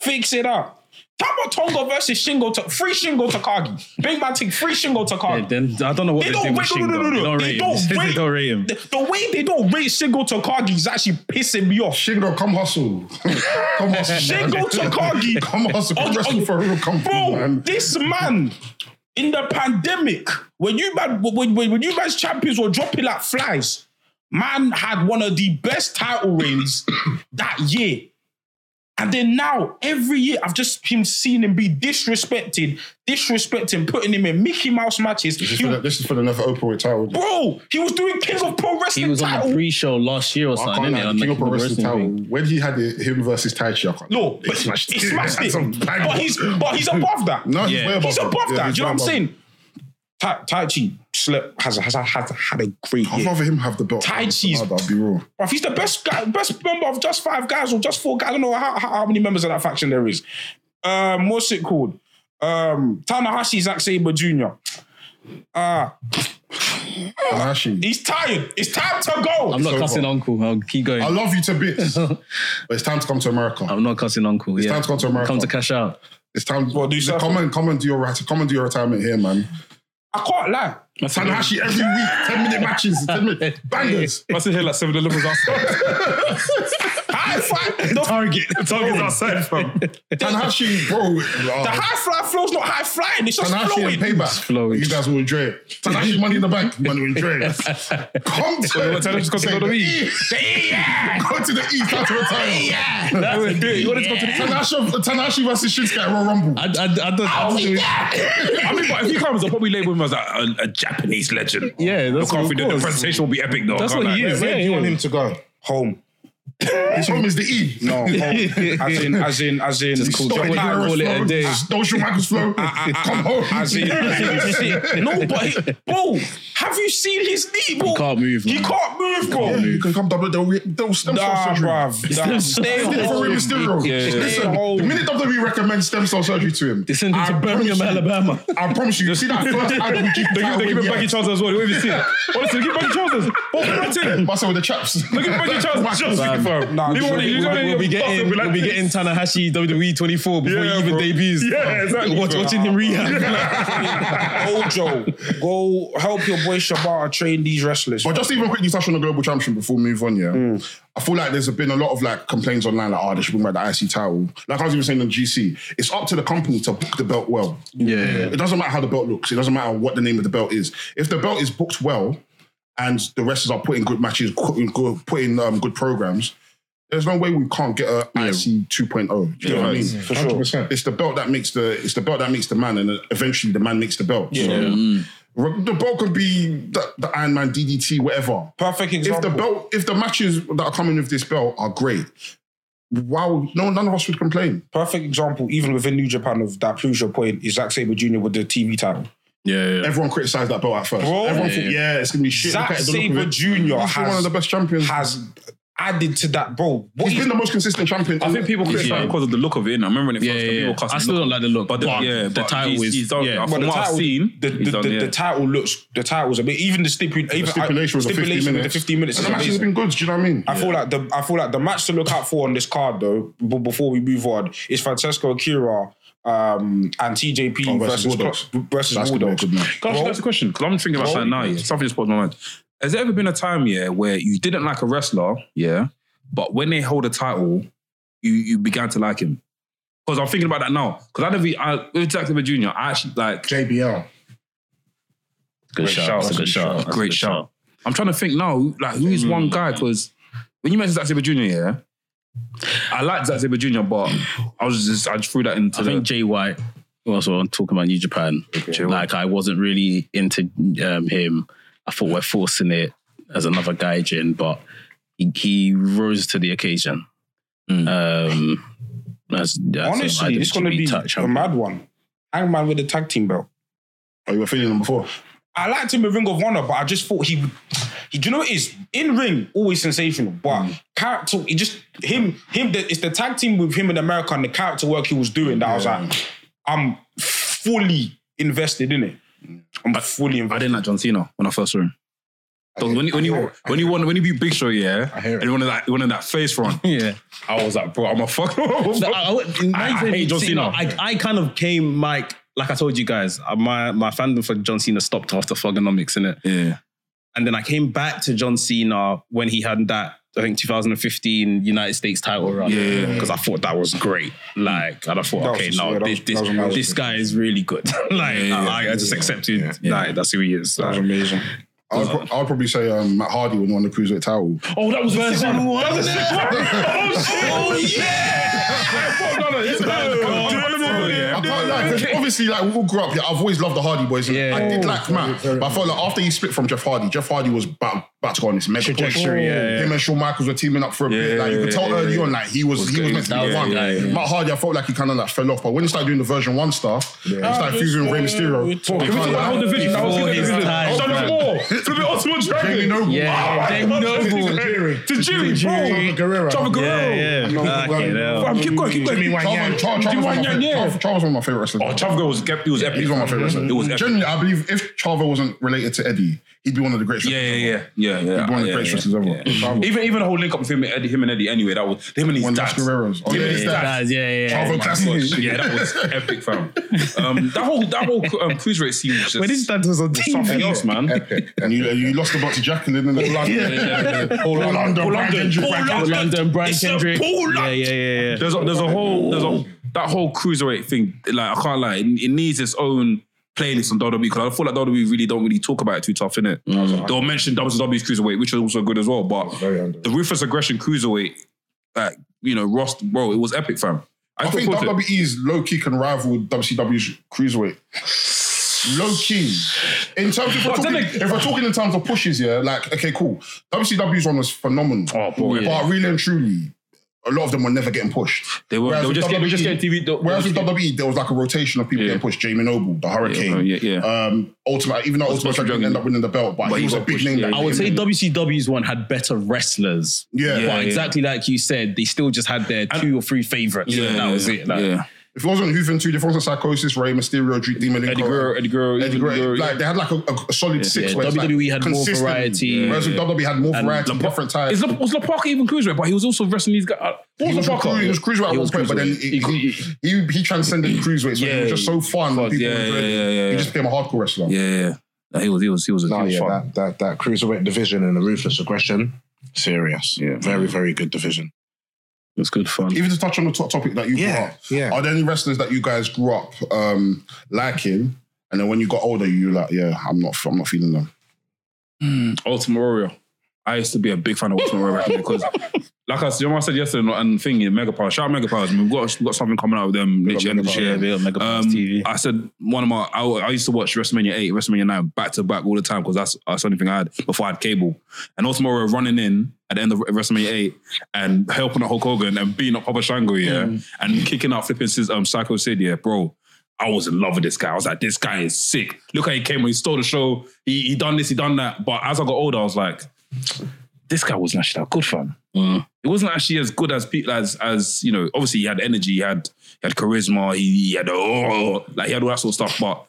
Fix it up. How about Tonga versus Shingo? To, free Shingo Takagi. Big man take free Shingo Takagi. Yeah, then I don't know what They they, don't do rate, with no, no, no, Shingo. no, no. They They don't don't rate him. rate- They don't rate him. The, the way they don't rate Shingo Takagi is actually pissing me off. Shingo, come hustle. Come hustle. Shingo Takagi. Come hustle. Come Oh, wrestle oh, for real. Come Bro, through, man. this man, in the pandemic, when you man, when, when, when you guys champions were dropping like flies, man had one of the best title reigns that year. And then now, every year, I've just been seeing him be disrespected, disrespecting, putting him in Mickey Mouse matches. This is, He- for the, this is for the never openweight title. bro, he was doing King of Pro Wrestling He was on title. the pre-show last year or I something, can't isn't lie, it? the On King the of Pro Wrestling title. thing. When he had it, him versus Tai Chi, I can't. No, He but smashed he it. smashed it. Some bang. But he's, but he's above that. No, he's Yeah. way above He's that. above Yeah, that. he's Do you know what I'm way above saying? Tai, tai Chi slept, has, has, has had a great I'd year. rather him have the belt. Tai Chi's- I'll be real. Bruv, he's the best guy, best member of just five guys or just four guys. I don't know how, how, how many members of that faction there is. Um, what's it called? Um, Tanahashi Zack Sabre Junior Uh, Tanahashi. he's tired. It's time to go. I'm not It's cussing over. Uncle. I'll keep going. I love you to bits, but it's time to come to America. I'm not cussing Uncle. It's yeah. time to come to America. Come to cash out. It's time. What, do you come surf? and come and do your come and do your retirement here, man. I can't lie. Tanahashi every week, ten minute matches, ten minute bangers. I sit here like seven elevens outside. High five. The, Target. Target's outside, fam. Tanahashi, bro. the Uh, high fly flow's not high flying. It's just Tanahashi flowing. and Payback. flowing. You guys will enjoy it. Tanahashi Money in the Bank. Money will enjoy it. Come to Tanahashi's got to go to the E. East. Yeah. Go to the East. Time to retire. Yeah. You wanted to go to the Tanahashi, Tanahashi versus Shinsuke at Royal Rumble. I, I, I don't. I Oh, don't yeah. I mean, but if he comes, I'll probably label him as a, a, a Japanese legend. Yeah, that's I can't what- think of the, the course. presentation will be epic though. That's I can't what he lie. is. Where Yeah, do you yeah. want him to go? Home. His home is the E. No, home. As in, as in, as in. Just call- Stop Call it- Guerrero's call it a flow. day. Social Michael's flow. Come home. As in, as in shit. No, but he, bro, have you seen his knee, bro? He can't move, He man. can't move, bro. Yeah, you can come double double double stem cell Nah, surgery. bruv. Nah, stay It's for Rey home. Mysterio. Yeah, yeah. Listen, home. the minute W W E recommends stem cell surgery to him, They sent him I to Birmingham, promise you- Alabama. I promise you, you see that first I W G P They give, they give him title baggy win, trousers as well. What have you seen? Honestly, give him baggy trousers. What are you yeah. Muscle with the chaps. Look at baggy trousers. Just fam. Nah, You we'll want be- it, you We'll, want it, we'll be you're getting fucking we'll be like- getting Tanahashi W W E twenty-four before Yeah, he even bro. debuts. Yeah, exactly. Watch, watching him rehab. Ojo, go help your boy Shibata train these wrestlers. But just even quickly touch on the global championship before we move on, yeah. I feel like there's been a lot of like complaints online, like, oh, they should bring back the I C title. Like I was even saying on G C, it's up to the company to book the belt well. Yeah. It doesn't matter how the belt looks. It doesn't matter what the name of the belt is. If the belt is booked well and the wrestlers are putting good matches, putting good, putting, um, good programs, there's no way we can't get a I C two point oh. Do you know what I mean? For sure. one hundred percent. It's the belt that makes the it's the belt that makes the man, and eventually the man makes the belt. Yeah. So, the belt could be the, the Iron Man, D D T, whatever. Perfect If example. the belt, if the matches that are coming with this belt are great, wow, no, none of us would complain. Perfect example, even within New Japan, of that proves your point, is Zack Sabre Junior with the T V title. Yeah, yeah. Everyone criticised that belt at first. Bro, Everyone yeah, thought, yeah, it's gonna be shit. Zack Look at it, look at Sabre it. Junior He's has, one of the best champions. has added to that, bro. What He's he- been the most consistent champion. I think people criticize Yeah. him because of the look of it. innit? I remember when it Yeah, first yeah, came, yeah. people cussing I still the don't like the look. But the, But yeah, the but title he's, is- he's done, yeah. yeah. But From the what I've title, seen, the, he's the, done, the, yeah. the title looks, the title's a bit, even the stipulation, the stipulation was the fifty stipulation with minutes. the fifteen minutes And is the matches have amazing. been good. Do you know what I mean? I feel like the I feel like the match to look out for on this card though, b- before we move on, is Francesco Akira um, and T J P Oh, versus versus Bulldogs. Cl- versus That's gonna be a Bulldogs. good match. Can I Bro. ask you a question? Because I'm thinking about Bro. something now. Yeah. Something just popped in my mind. Has there ever been a time, yeah, where you didn't like a wrestler, yeah, but when they hold a title, you you began to like him? Because I'm thinking about that now. Because I never, I, with Zack Sabre Junior, I actually like J B L. Good shout. That's a good shout. That's a great good shout. I'm trying to think now, like who is one guy? Because when you mentioned Zack Sabre Junior, yeah, I like Zack Sabre Junior, but I was just I just threw that into I the. think Jay White, also talking about New Japan, Jay White. like I wasn't really into um, him. I thought we're forcing it as another Gaijin, but he, he rose to the occasion. Mm. Um, as, as Honestly, it's going to be touch a mad one. Hangman with the tag team belt. Oh, you were feeling them before? I liked him with Ring of Honor, but I just thought he would. He, do you know what it is? In ring, always sensational, but character, it just him, him. The, it's the tag team with him in America and the character work he was doing that I was like, I'm fully invested in it. I'm fully I invested. didn't like John Cena when I first saw him. So when, when you when you want when you beat Big Show, yeah, I hear it. and you wanted that you wanted that face front, Yeah. I was like, bro, I'm a fuck. No, I, I, I- I hate John Cena. I, I kind of came like like I told you guys, uh, my my fandom for John Cena stopped after Thugonomics, innit? Yeah, And then I came back to John Cena when he had that, I think, two thousand fifteen United States title run. Yeah. Because I thought that was great. Like, and I thought, That was okay, just- no, yeah, that this, was- this, that was amazing. this guy is really good. like, Yeah, yeah, I, I just accepted, yeah. like, that's who he is. That was Like, amazing. I would, pro- I would probably say um, Matt Hardy when he won the cruiserweight title. Oh, that was version one. That was sick one. Oh shit! Oh yeah! No, no, it's I can't lie, 'cause obviously, like we all grew up. Yeah, I've always loved the Hardy Boys. And Yeah. I did like Matt, but I felt like after he split from Jeff Hardy, Jeff Hardy was about, about to go on this mega push. Trajectory, yeah, yeah. Him and Shawn Michaels were teaming up for a bit. Yeah, Like you could tell yeah, early yeah. on, like he was, he was meant to That be was the one. the guy, yeah. Matt Hardy, I felt like he kind of like fell off. But when he started doing the version one stuff, he started fusing with Rey Mysterio. Can we talk about how the division? That was Before good his division. time, Done man. it more. Flip it Ultimate Dragon. Jamie Noble. Yeah, Jamie Noble. To Jimmy, bro. Guerrero. Trevor Guerrero. Yeah, yeah. No, Fucking no, hell. Fam, keep going, keep going. Jimmy Wang Yang. Charles, Charles, Jimmy was Wang my Yang, favorite- yeah. Charles, Charles was one of my favorite wrestlers. Oh, Trevor Guerrero was he was epic. He's one of my favorite wrestlers. It was epic. Genuinely, I believe if Chavo wasn't related to Eddie, he'd be one of the greatest. Yeah, wrestlers yeah, ever. yeah, yeah, yeah. He'd be one of the yeah, greatest yeah, wrestlers ever. yeah. Chavo. Even even the whole link up with him and Eddie, him and Eddie. Anyway, that was him and his One of dads. the Guerreros. Oh, Him yeah, and his his dad. dads. Yeah, yeah, yeah. Chavo Oh my Classic. gosh. Yeah, that was epic, fam. Um, that whole that whole um, cruiserweight scene was just When his dad was on was something T V. else, man. Epic. And you, and you lost the box to Jacqueline in the London. Yeah, yeah, yeah. Paul London, Paul Brian London, Kendrick, Paul Brian London. London, Brian It's a Kendrick. Paul Yeah, London. yeah, yeah, yeah. There's a, there's a whole there's a that whole cruiserweight thing. Like I can't lie, it, it needs its own playlist on W W E because I feel like W W E really don't really talk about it too tough, innit? Mm. They'll mention W W E's cruiserweight, which was also good as well. But Very underrated. the Ruthless Aggression cruiserweight, like you know, Ross, bro, it was epic, fam. I think thought it- W W E's low key can rival W C W's cruiserweight. Low key. In terms of if we're, But then talking, they- if we're talking in terms of pushes, yeah, like okay, cool. W C W's one was phenomenal. Oh, bro, yeah. But really and truly, a lot of them were never getting pushed. They were, Whereas they were with just, getting, W W E just getting T V. they- Whereas they with were just W W E, there was like a rotation of people Yeah. getting pushed. Jamie Noble, the Hurricane. Yeah, yeah, yeah. Um, Ultimate, even though Ultimate Ultimate Dragon Dragon. didn't end up winning the belt, but, But he he was a got big pushed, name. yeah. that I would came say in. W C W's one had better wrestlers. Yeah. But Yeah, exactly like you said, they still just had their two or three favorites. yeah, and that was it. Like, yeah. If it wasn't Hooven two, if it wasn't Psychosis, Rey Mysterio, Drew Demon, Eddie Guerrero, Eddie Guerrero, Eddie even Guerrero, Guerrero, like they had like a, a, a solid six. Yeah, where it's W W E like had more consistent. variety. Whereas with W W E had more And variety, Lapo- different types. Is La- was La Parka even cruiserweight? But he was also wrestling these guys. Uh, what He was was, La a cru- Parka? he was cruiserweight at He one was point, but then cruiserweight. he, he, he, he transcended cruiserweight. So Yeah, he was just so fun. fuck, People yeah, enjoyed it. yeah, yeah, yeah. He just became a hardcore wrestler. Yeah, yeah. No, he was, he was, he was, No, he was yeah, fun. that, that, that cruiserweight division and the Ruthless Aggression, serious. Yeah. Very, very good division. It was good fun. Even to touch on the top topic that you Yeah, brought up, yeah. are there any wrestlers that you guys grew up um, liking, and then when you got older, you like, yeah, I'm not, I'm not feeling them. Mm, Ultimate Warrior. I used to be a big fan of Ultimate Warrior back then because, like I said, you know what I said yesterday, and thinking Mega Power. Shout out Mega Powers. I mean, we've got we've got something coming out with them Big up literally end of Mega this year. Yeah, big up Mega Powers Um, T V. I said one of my. I, I used to watch WrestleMania eight, WrestleMania nine back to back all the time because that's that's the only thing I had before I had cable. And Ultimate Warrior running in at the end of WrestleMania eight and helping out Hulk Hogan and beating up Papa Shango, yeah, and kicking out flipping his um, Psycho Sid, yeah, bro. I was in love with this guy. I was like, this guy is sick. Look how he came when he stole the show. He he done this, he done that. But as I got older, I was like, this guy wasn't actually that good, fam. Mm. It wasn't actually as good as people as as you know. Obviously, he had energy, he had he had charisma, he, he had oh, like he had all that sort of stuff. But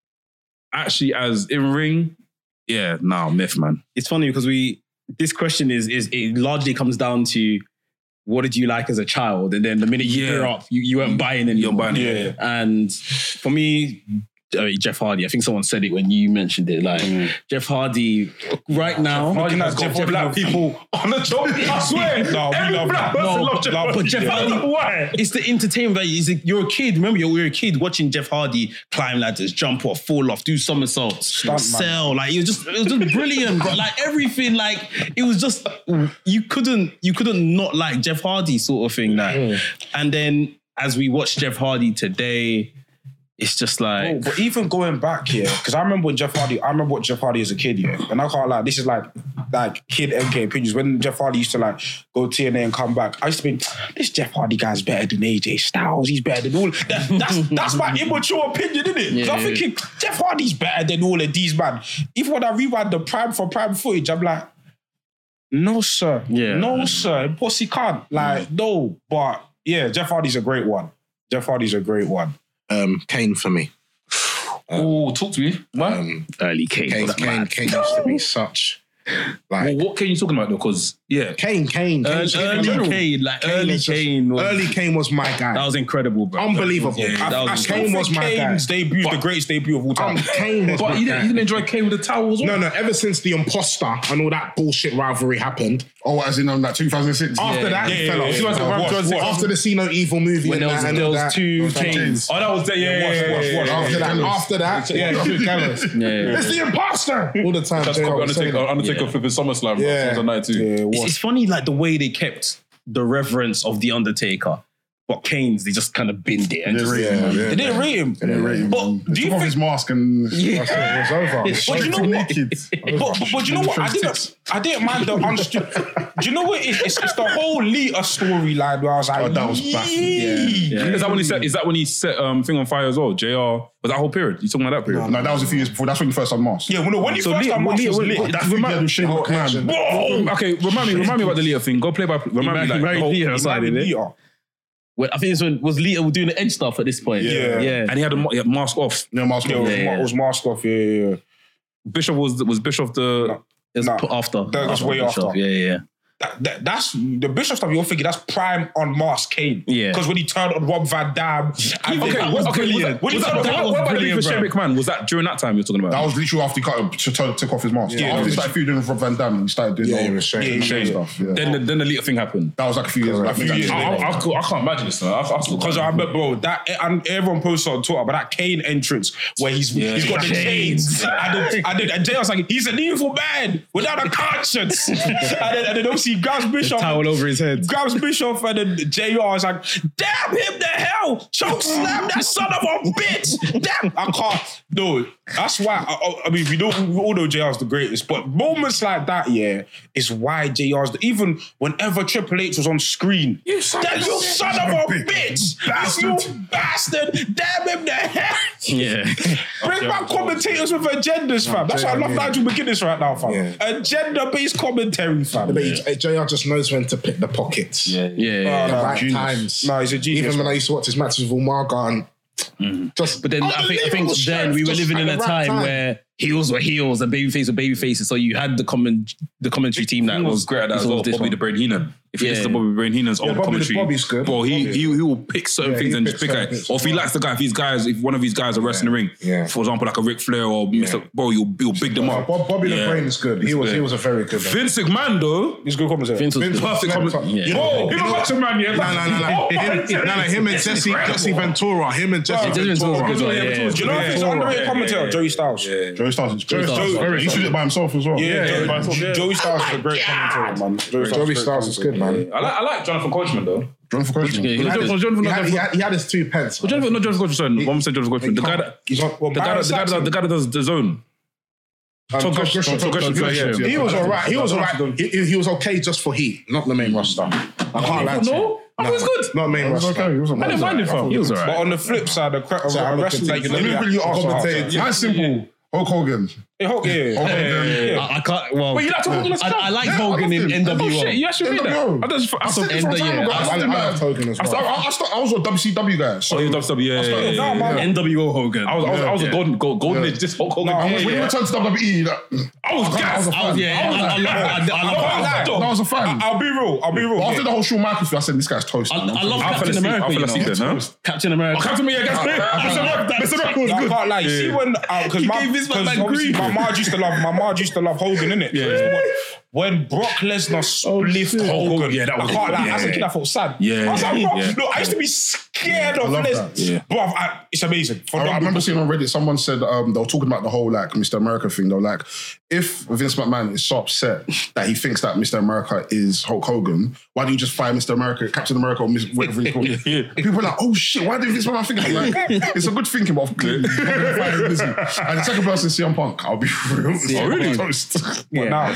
actually, as in ring, yeah, nah, myth, man. It's funny because we this question is is it largely comes down to what did you like as a child, and then the minute you Yeah. grew up, you, you weren't buying anymore. You're buying it, yeah. And for me, uh, Jeff Hardy. I think someone said it when you mentioned it. Like Jeff Hardy, right now, Looking at got Jeff Jeff black Hardy. people on the top. I swear. No, we Every love black that. person No, loves but- Jeff no, Hardy. but Jeff Yeah. Hardy- Why? it's the entertainment value. It's like, you're a kid. Remember, you're, you're a kid watching Jeff Hardy climb ladders, jump off, fall off, do somersaults, Stuntman. sell. Like it was just, it was just brilliant, bro. Like everything, like it was just you couldn't, you couldn't not like Jeff Hardy sort of thing. Like, and then as we watch Jeff Hardy today, it's just like. Oh, but even going back here, because I remember when Jeff Hardy, I remember what Jeff Hardy as a kid, yeah. And I can't like, this is like, like kid M K opinions. When Jeff Hardy used to like go T N A and come back, I used to think, this Jeff Hardy guy's better than A J Styles. He's better than all. That, that's that's my immature opinion, isn't it? Because I'm Yeah, yeah. thinking Jeff Hardy's better than all of these man. Even when I rewind the prime for prime footage, I'm like, no sir, Yeah. no sir, pussy can't. Like no, but yeah, Jeff Hardy's a great one. Jeff Hardy's a great one. Um, Kane for me. Oh, talk to me. What? Um, Early Kane. Kane, was Kane, mad. Kane used to be such Like Well, what Kane you talking about though? Because yeah, Kane, Kane, Kane, Early, Kane, early Kane, like Kane early is just- Kane. Was, early Kane was my guy. that was incredible, bro. Unbelievable. Yeah, I- that I was still Kane Kane was was my Kane's guy. debut, the greatest debut of all time. Um, Kane was but my you didn't, guy. you didn't enjoy Kane with the towels on. No, no. Ever since the imposter and all that bullshit rivalry happened, Oh, as in um, like two thousand six. after that, yeah, he yeah, fell yeah, off. yeah. Watch, Watch, watch, watch. After the See No Evil movie when and there was, that, and there all was that. two Kanes. Kanes. Oh, that was the, yeah, yeah, yeah, yeah, yeah, yeah. After that, Gallows. after that, yeah, Gallows. Yeah, yeah. It's the imposter all the time. That's J R probably was saying Undertaker, that. Undertaker Yeah. flipping SummerSlam. Yeah. Yeah, twenty ninety-two. Yeah, It's, what? it's funny, like the way they kept the reverence of the Undertaker, but Kane's they just kind of binned it and They just rate him, man. They didn't rate him. They didn't rate him, But man. do They you took off think- his mask and That's it, it was over. But you know what? But, but, but you know what? I didn't. I didn't mind the understood. Do you know what? It is? It's, it's the whole Lita storyline where I was like, Oh, that was baffling. yee. Yeah. Is that when he set? Is that when he set um thing on fire as well? J R was that whole period? You talking about that period? No, that was a few years before. That's when he first unmasked. Yeah, when, when he So first Lita- time Lita- was Lita- lit. That thing he had with Shane McMahon. Whoa! Okay, remind me, remind me about the Lita thing. Go play by. Remind me, He like, married the whole- Lita, he aside, married didn't it? Lita. Well, I think it's when was Lita doing the edge stuff at this point. Yeah. yeah. and he had a ma- he had mask off. No mask. Yeah, it on. was, Yeah, ma- yeah. it was masked off. Yeah, yeah, yeah. Bishop was was Bishop the. It was Nah. put after. That was way Bishop. after. Yeah, yeah, yeah. That, that, that's the Bishop stuff. You're thinking that's prime unmasked Kane. Yeah. Because when he turned on Rob Van Dam, and Okay, then- that was okay, brilliant. Was that, was Was that, that- what, what about the beef brilliant, with Shane bro. McMahon? Was that during that time you're talking about? That was literally after he cut, to, to, took off his mask. Yeah, after he yeah. started feuding with Rob Van Dam, he started doing Yeah, all he was Shane. Yeah, Shane yeah. stuff. Yeah. Then the, then the Lita thing happened. That was like a few years. Correct. I think A few that's- years. I, I, I, can't- I can't imagine this. I, I still Because I remember, bro, that and everyone posted on Twitter, but that Kane entrance where he's he's got the chains, and then, and then and Jay was like, he's an evil man without a conscience, and then and then obviously he grabs Bishop, Towel over his head. grabs Bishop, and then J R is like, damn him to hell, choke slam that son of a bitch, damn, I can't, no, that's why. I, I mean, we know we all know J R's the greatest, but moments like that, yeah, is why J R's the, even whenever Triple H was on screen, you son, that, you son of a bitch, Bastard. you bastard, damn him to hell. Yeah. Bring back commentators with agendas, fam. That's why I love Nigel McGuinness right now, fam. Yeah. Agenda-based commentary, fam. But he- J R just knows when to pick the pockets. Yeah. Oh, yeah. The no, right genius. times. No, he's a genius. Even when I used to watch his matches with Umaga and just But then I think I think unbelievable then we were strength, living just in at a the right time where heels were heels and babyface were babyfaces. So you had the comment the commentary team that He was was great at that was as well. all Bobby different. the Brain Heenan. If you Yeah. listen to Bobby the Brain Heenan's Yeah, old Bobby the- commentary, Bobby's good. bro, he, Bobby. he he will pick certain Yeah, things he and picks just pick certain it. things Or if he as likes the guy, if these guys, if one of these guys are wrestling the ring, Yeah. for example, like a Ric Flair or Mister Bro, you'll you'll big them Oh, up. Bob, Bobby Yeah. the Brain is good. He was he was a very good one. Vince McMahon though, He's a good commentator. Vince was Vince good. perfect Never comment. talk- Yeah. You know- Oh, you he's a know what? macho man, yeah. No, no, no, no. Him, no, no, him and Jesse, Jesse Ventura. Him and Jesse Jesse Ventura's Ventura. good as well, yeah, yeah. Do you know if he's an underrated commentator? Joey Styles. Yeah, Joey Styles is great. Joey Styles is very He used to do it by himself as well. Joey, by himself. Joey Styles is a great commentator, man. Joey Styles is good, man. I like I like Jonathan Coachman though. Jonathan Coachman. Yeah, he Was had Jonathan- his- was Jonathan He not had, he Jonathan- had, he had his two pence. was Jonathan- not Jonathan Coachman, sorry, one said Jonathan Coachman. The guy that He's on, well, the guy that- the guy that the guy that does the zone. Um, Tom Josh Gresham, Tom Gresham, Gresham, yeah, yeah. He was alright. He was alright. He, he he was okay just for Heat, not the main roster. I can't lie to you. No, I thought it was good. Not main He was roster. okay. He wasn't I didn't bad. mind it, fam. He was But alright. on the flip side, the crack of So I'm wrestling that you looking- can Let me do. really ask Commentate. Nice simple. Hulk Hogan. Hey, Hulk, yeah, yeah, Hulk yeah, Hogan. yeah, yeah. I, I can't. Well, But you like to Hogan as I, well? I like Yeah, I Hogan in loved him. N W O. Oh shit, you actually read that? N W O. I just I I said said it from End time of ago. year. I I started- liked Hogan as I well. started- I started- I was a W C W guy. So Oh, you're W W E, yeah, yeah, yeah, No, man. N W O Hogan. I was, I was, I was Yeah. a golden, golden, golden age. Just Hulk Hogan. No, Yeah, when when yeah. he returned to W W E, that, I was gassed. I I was, yeah, I, I, love, I, I, I love, like that was a fan. I'll be real. I'll be real. But after yeah. the whole Shawn Michaels thing, I said, this guy's toast. I, I love I fell Captain asleep. America. I fell You asleep know? then, huh? Captain America. Oh, Captain America, yes, Mister America, Mister America was No, I good. can't lie. You Yeah. see when because He my, gave his man cause that obviously grief. my mom used to love my mom used to love Hogan, innit? Yeah. When Brock Lesnar spliffed Hogan, Yeah, that was- I can't lie. As a yeah. kid, I felt sad. Yeah, I was like, bro, yeah. look, I used to be scared of love Lesnar. that. Yeah. Bro, I, it's amazing. For I, them I remember people- seeing on Reddit, someone said um, they were talking about the whole like Mister America thing. They were like, if Vince McMahon is so upset that he thinks that Mister America is Hulk Hogan, why don't you just fire Mister America, Captain America, or Miss whatever he's called? Yeah. People are like, oh shit, why did Vince McMahon think that? Like, it's a good thinking, but clearly he's not gonna fire him, is he? And the second person is C M Punk. I'll be real. Oh, really? Toast. But now,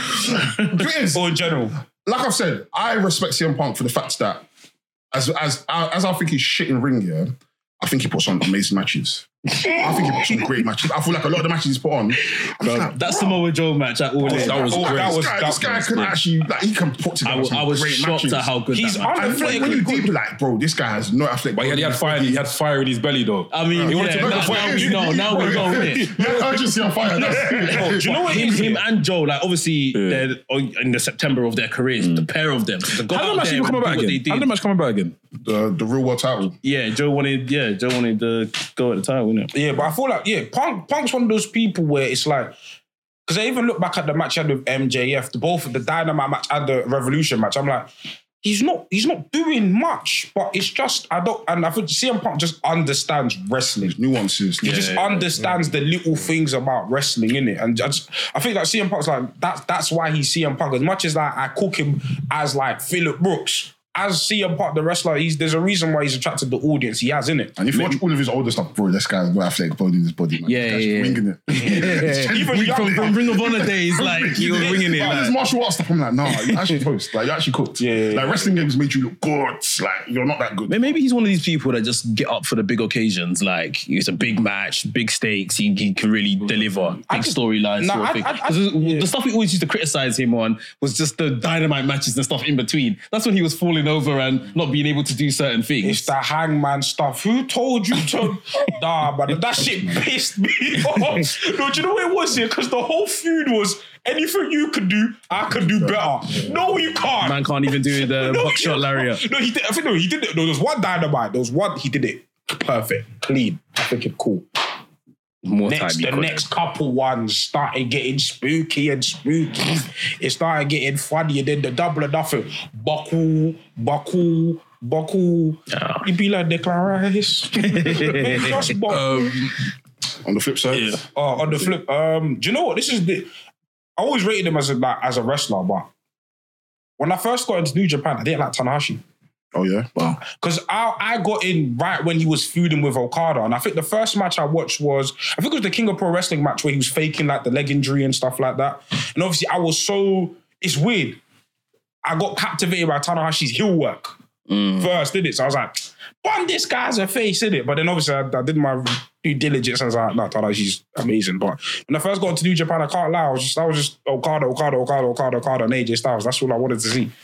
It is. or in general, Like I've said, I respect C M Punk for the fact that as as as I think he's shit in ring, yeah, I think he puts on amazing matches. I think he put some great matches. I feel like a lot of the matches he's put on. I'm just like, That Samoa Joe match at All In. That was oh, great. That was, This guy, guy- this guy that can was actually, like, he can put together I was, some I was great shocked matches. at how good He's that match And was. when, when you deep, you're like, bro, this guy has no athletic. But he had, he had fire. He had fire in his belly though. I mean, He wanted yeah, to make now, a point. now we know. Now we know, innit? He had urgency on fire. That's Do you know what Him, it is? him and Joe, like obviously, they're on- in the September of their careers, the pair of them. To go How did out the match there even come and do about what they again? did. How did the match come about again? the, the real world title. Yeah, Joe wanted. Yeah, Joe wanted to go at the title, innit? Yeah, but I feel like, yeah, Punk, Punk's one of those people where it's like, because I even look back at the match he had with M J F, the both the Dynamite match and the Revolution match. I'm like, he's not, he's not doing much, but it's just I don't, and I think C M Punk just understands wrestling. Nuances. He just understands the little things about wrestling, innit? And I, just, I think like C M Punk's like that's that's why he's C M Punk. As much as like I cook him as like Phillip Brooks, as C M Punk, the wrestler, he's there's a reason why he's attracted the audience he has, innit? And if you watch all of his older stuff, bro, this guy's got athletic body in his body, man. Yeah, This guy's yeah, just winging it. Even young, From, from Ring of Honor days, like he was winging it. Like, Like, this martial arts stuff, I'm like, nah, you actually toast. Like, you actually cooked. Yeah, yeah, yeah. Like, wrestling games made you look good. Like, you're not that good. Maybe he's one of these people that just get up for the big occasions. Like it's a big match, big stakes. He, he can really deliver big just- storylines. Nah, sort of I- thing. I- I- 'Cause yeah. The stuff we always used to criticize him on was just the Dynamite matches and stuff in between. That's when he was falling over and not being able to do certain things. It's the hangman stuff. Who told you to? Nah, but that shit pissed me off. No, do you know what it was here? Because the whole feud was anything you could do, I could do better. No, you can't. Man can't even do the No, buckshot you lariat. can't. No, he did. I think no, he did it. No, there was one Dynamite. There was one. He did it perfect, clean. I think it cool. More Next, time. the next couple ones started getting spooky and spooky. It started getting funny, and then the double or nothing. Baku, Baku, Baku. Yeah. It be like Declan Rice. Just Baku. Um, On the flip side, yeah. Oh, on the flip, um, do you know what? This is the. I always rated him as a like, as a wrestler, but when I first got into New Japan, I didn't like Tanahashi. oh yeah, wow. Because I, I got in right when he was feuding with Okada. And I think the first match I watched was, I think it was the King of Pro Wrestling match where he was faking like the leg injury and stuff like that. And obviously I was so, it's weird. I got captivated by Tanahashi's heel work first, did it? So I was like, bun this guy's a face, innit? But then obviously I, I did my due diligence and I was like, no, Tanahashi's amazing. But when I first got into New Japan, I can't lie, I was just, I was just Okada, Okada, Okada, Okada, Okada, and A J Styles. That's all I wanted to see.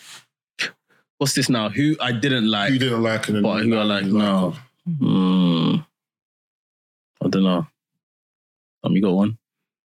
What's this now? Who I didn't like, You didn't like it, but who I like now? Hmm. I don't know. Um, you got one?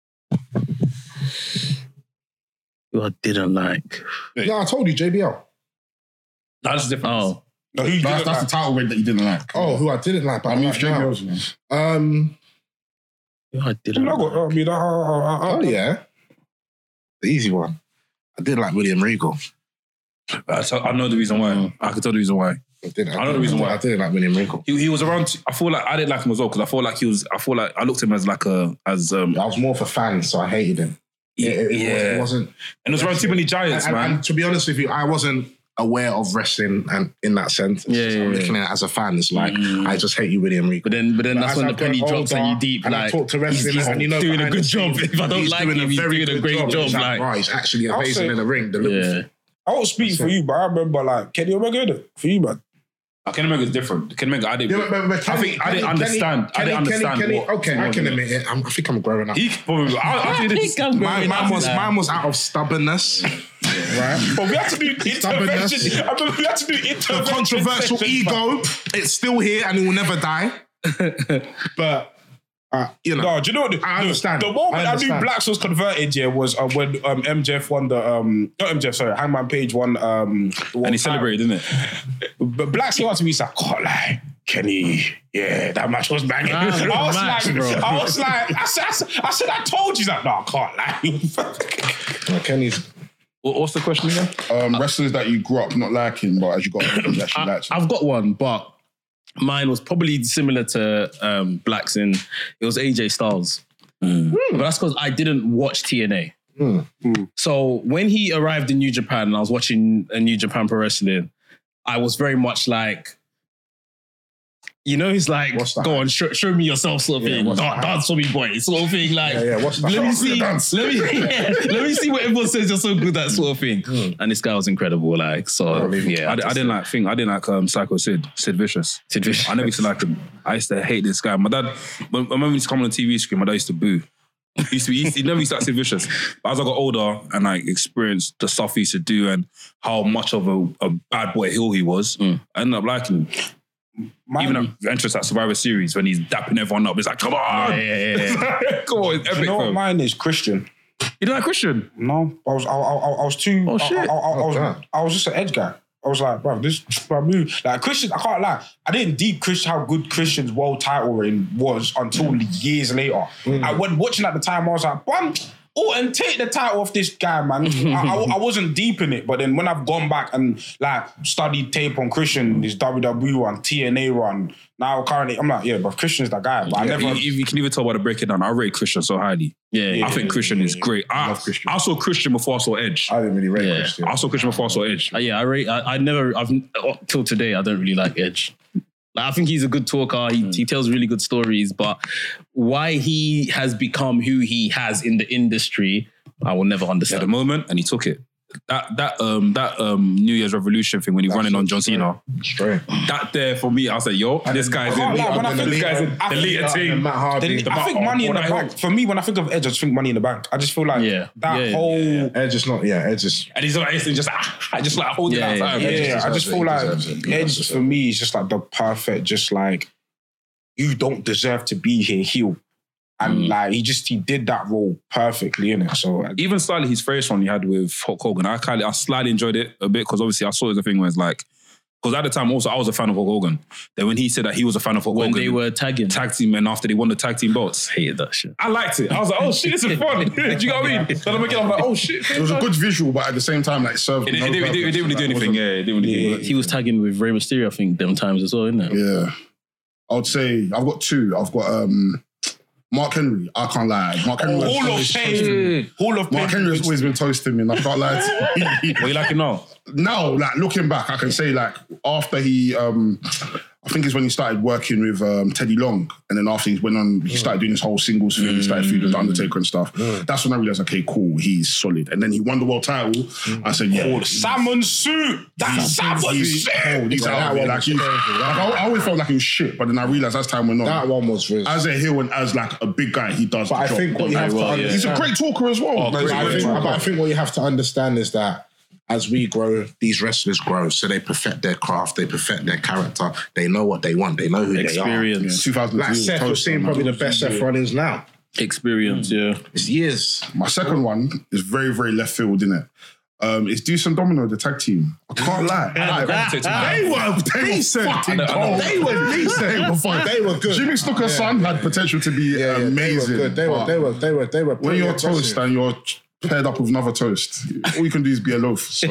Who I didn't like? Yeah, I told you, J B L. That's different. Oh, No, who you That's, didn't that's like? the title win that you didn't like. Oh, who I didn't like, but I I mean, like it's J B now. L's, man. Um, who I I didn't mean, I like. got, I mean, I, I, I, oh yeah, the easy one. I did like William Regal. Uh, so I know the reason why. I can tell the reason why. I, did, I know the reason why. I did like William Regal. He, he was around. I feel like I didn't like him as well because I feel like he was. I feel like I looked at him as like a as um. I was more for fans, so I hated him. It, it, it, yeah, was, it wasn't. and it was around too many giants, and, man. and to be honest with you, I wasn't aware of wrestling and in that sense. Yeah, So yeah, I'm yeah. looking at it as a fan. It's like Mm. I just hate you, William Regal. But then, but then But that's as when the I've penny got drops and you older deep. and I Like talk to wrestling he's, he's and you know doing a behind good the job. scenes, If I don't he's like doing him, he's very doing a good great job. It's Like, right, he's actually I'll amazing say- in the ring. The little yeah. I won't speak for you, but I remember like Kenny Omega did it for you, man. Kenny Omega is different. Kenny Omega, I didn't. Yeah, but, but, but I Kenny- think I didn't Kenny- understand. I Kenny- didn't understand. Kenny, what- Kenny, okay, I what can was admit it. I'm, I think I'm growing up. He probably. I, I think this. I'm Mine, mine was Like, mine was out of stubbornness, right? But we had to do Stubbornness. intervention. I mean, we had to do The intervention. controversial sessions, ego, it's still here and it will never die. But uh, you know, No, do you know what? The, I understand. The, the moment I I, knew understand. Blacks was converted, yeah, was uh, when um, M J F won the um, not M J F, sorry, Hangman Page won um, the And he celebrated, didn't it? But Blacks came out to me, he's like, can't lie, Kenny, yeah, that match was banging. Ah, what I was match, like, bro. I was like, I said, I said, I, said, I told you. He's like, no, I can't lie. uh, Kenny's. What- What's the question again? Um, wrestlers that you grew up not liking, but as you got older, you actually I, liked. I've got one, but mine was probably similar to um, Black's in it was A J Styles. But that's because I didn't watch T N A. So when he arrived in New Japan and I was watching a New Japan Pro Wrestling, I was very much like, You know, he's like, What's that? go on, show, show me yourself, sort of Yeah, thing. what's Dan- that? Dance for me, boy, sort of thing. Like, Yeah, yeah, what's that? let me Show me see, your dance. let me, yeah, let me see what everyone says. You're so good, that sort of thing. And this guy was incredible. Like, so yeah, I, I didn't like think I didn't like um, Psycho Sid, Sid Vicious. Sid Vicious. I never used to like him. I used to hate this guy. My dad, when, when he used to come on the T V screen, my dad used to boo. He used to be, he, used to, he never used to like Sid Vicious. But as I got older and I experienced the stuff he used to do and how much of a, a bad boy heel he was, Mm. I ended up liking him. My, Even at entrance at Survivor Series when he's dapping everyone up, it's like, come on, Yeah, yeah, yeah, yeah. come on, it's do epic. you know what fam. mine is? Christian. You don't like Christian? No, I was I, I, I was too. Oh, shit. I, I, I, I was damn. I was just an edge guy. I was like, bro, this bro, move. Like Christian, I can't lie. I didn't deep Christian how good Christian's world title reign was until years later. I when watching at the time, I was like, bum. Oh, and take the title off this guy, man. I, I, I wasn't deep in it, but then when I've gone back and like studied tape on Christian, his W W E run, T N A run, now currently, I'm like, yeah, but Christian's that guy. But I Yeah, never. you, you can even tell by the breakdown. I rate Christian so highly. Yeah, yeah, I think Christian is great. I, love Christian. I saw Christian before I saw Edge. I didn't really rate Yeah. Christian. I saw Christian before I saw Edge. Uh, yeah, I rate. I, I never. I've up till today. I don't really like Edge. Like, I think he's a good talker. He, he tells really good stories, but why he has become who he has in the industry, I will never At the understand. moment, and he took it. That that um that um New Year's Revolution thing when he running on John Cena. Straight. That there for me, I was like, yo, this guy's in. can't lie, when I This think- guy's in I the think- leader team. Matt Hardy. Then The I Matt- think Money in the what I Bank. hope. For me, when I think of Edge, I just think Money in the Bank. I just feel like Yeah. that Yeah, whole. yeah, Edge is not, yeah, Edge is. And he's like, it's just ah, just like holding Yeah, out. yeah, time. Yeah, Edge I deserves just it. feel He like deserves it. He Edge deserves for it. me is just like the perfect, just like you don't deserve to be here, heel, and Mm. like he just he did that role perfectly in it. So Even slightly his first one he had with Hulk Hogan, I kind of, I slightly enjoyed it a bit because obviously I saw it as a thing where it's like, because at the time also I was a fan of Hulk Hogan. Then when he said that he was a fan of Hulk When Hogan, they were tagging, tag team men after they won the tag team belts, hated that shit. I liked it. I was like, oh shit, this is fun. Do you know what I mean? So I'm again, I'm like, oh shit. It was a good visual, but at the same time, like it served. It, it, no it, it, it purpose. didn't really do Like, it anything. Yeah, it didn't really do anything. He was tagging with Rey Mysterio, I think, them times as well, isn't it? Yeah. I would say I've got two. I've got um, Mark Henry. I can't lie. Mark Henry. was Hall of always Fame. toasting me. Hall of Mark Fame. Henry has always been toasting me, and I can't lie to you. What you like him now? Now, like looking back, I can say like after he, um, I think it's when he started working with um, Teddy Long, and then after he went on, he started doing this whole singles thing. He started feuding with the Undertaker and stuff. That's when I realized, okay, cool, he's solid. And then he won the world title. I said, yeah, Oh, the salmon suit. That's salmon he's suit. cold. He's Yeah, out that of it. one Like, was he's, crazy. like, I, I always felt like he was shit, but then I realized as time went on, That one was Riz. as a heel and as like a big guy, he does. But the I job. think what you have to well, yeah. understand. He's a great talker as well. Oh, He's a But I, great think, talker. but I think what you have to understand is that as we grow, these wrestlers grow. So they perfect their craft, they perfect their character, they know what they want, they know who Experience. two thousand two they are. Like Seth, we're seeing probably the best Seth Rollins now. Experience, yeah. It's years. My second one is very, very left field, innit? Um, it's Deuce and Domino, the tag team. I can't lie. I gravitate to that. They were decent. I know, I know. They were decent. They were fun. They were good. Jimmy Snooker's son had potential to be Yeah, yeah, amazing. They were good. They were, but they were, they were, they were. when pretty you're aggressive. toast and you're paired up with another toast, all you can do is be a loaf. So,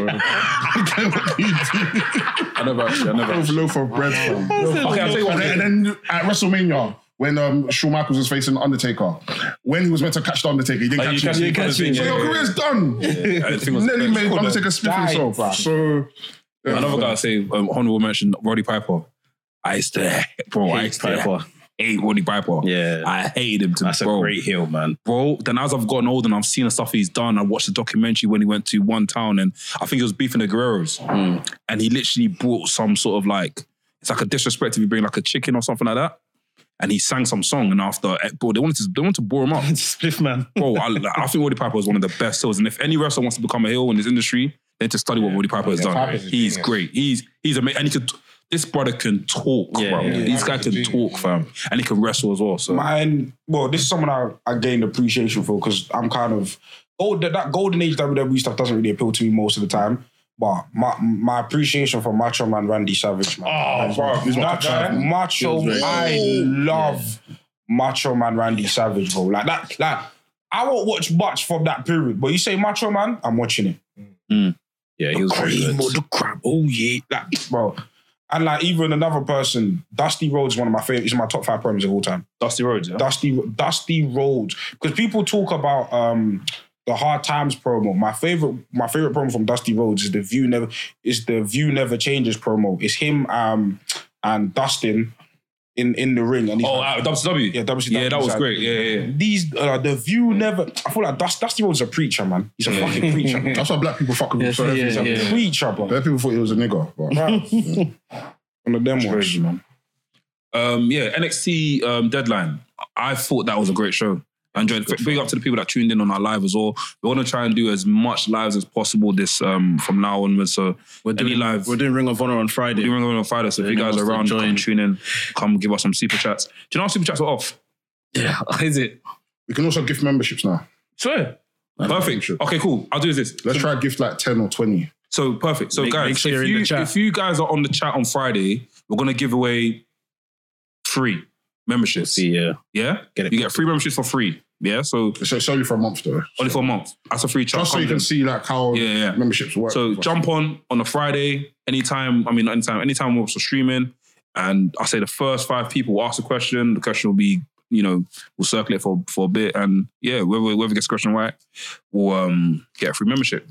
I never actually, I never a actually. loaf of bread. Fam. Okay, I'll tell you what. And then, and then at WrestleMania, when um, Shawn Michaels was facing Undertaker, when he was meant to catch the Undertaker, he didn't Oh, you catch catch- him. you catch him, So yeah, your yeah, career's done. I think it was- Nearly made Cool, Undertaker split Died, himself. bruh. So Another guy I say, um, honorable mention, Roddy Piper. I used to, bro, I used to Piper. hate Roddy Piper. Yeah. I hated him to That's a bro. great heel, man. Bro, then as I've gotten older and I've seen the stuff he's done, I watched the documentary when he went to One Town and I think he was beefing the Guerreros. And he literally brought some sort of like, it's like a disrespect if you bring like a chicken or something like that. And he sang some song and after, bro, they wanted to, they wanted to bore him up. Spliff, man. Bro, I, I think Roddy Piper is one of the best heels. And if any wrestler wants to become a heel in this industry, then to study what Roddy Piper has Yeah, done. Piper's a He's genius. great. He's he's amazing. And he could, this brother can talk, Yeah, bro. yeah, This guy can talk, fam. And he can wrestle as well. So Mine, well, this is someone I, I gained appreciation for because I'm kind of old. That, that golden age W W E stuff doesn't really appeal to me most of the time. But my my appreciation for Macho Man Randy Savage, man. Oh, bro, he's my that top guy, five, man. Macho. He was I very- love Macho Man Randy Savage, bro. Like that. Like I won't watch much from that period, but you say Macho Man, I'm watching it. Yeah, he was very Cream good. of the crap. Oh yeah, like, bro. And like even another person, Dusty Rhodes, is one of my favorite. He's my top five promos of all time. Dusty Rhodes, yeah? Dusty Dusty Rhodes, because people talk about um, the Hard Times promo. My favorite, my favorite promo from Dusty Rhodes is the View Never is the View Never Changes promo. It's him um, and Dustin in, in the ring. And he's Oh, like, at W C W? Yeah, W C W. Yeah, that was Like, great. Yeah, yeah, yeah. These, uh, the view never, I feel like Dust, Dusty Rhodes is a preacher, man. He's a fucking preacher. That's why black people fuck with him. So yeah, he's a yeah. Preacher, bro. Black people thought he was a nigger. But One of them ones. crazy, man. Um, yeah, N X T um, Deadline. I thought that was a great show. I enjoyed it. Big up to the people that tuned in on our live as well. We're going to try and do as much lives as possible this um, from now onwards. So We're any doing, live. we're doing Ring of Honor on Friday. We're doing on Friday. So if you Anyone guys are wants to around, join. come tune in. Come give us some super chats. Do you know how super chats are off? Yeah, is it? We can also gift memberships now. Swear. Perfect. Okay, cool. I'll do this. Let's try gift like ten or twenty. So perfect. So Make- guys, make sure if, you're in you, the chat. if you guys are on the chat on Friday, we're going to give away free memberships. See, yeah. Yeah? Get it. You get free memberships for free. Yeah? So It's it's only for a month though. only for a month. That's a free chat. Just so you can see like how Yeah, yeah. memberships work. So jump on on a Friday, anytime. I mean, not anytime. Anytime we're also streaming, and I say the first five people will ask a question. The question will be, you know, we'll circulate for for a bit, and yeah, whoever whoever gets the question right will um, get a free membership.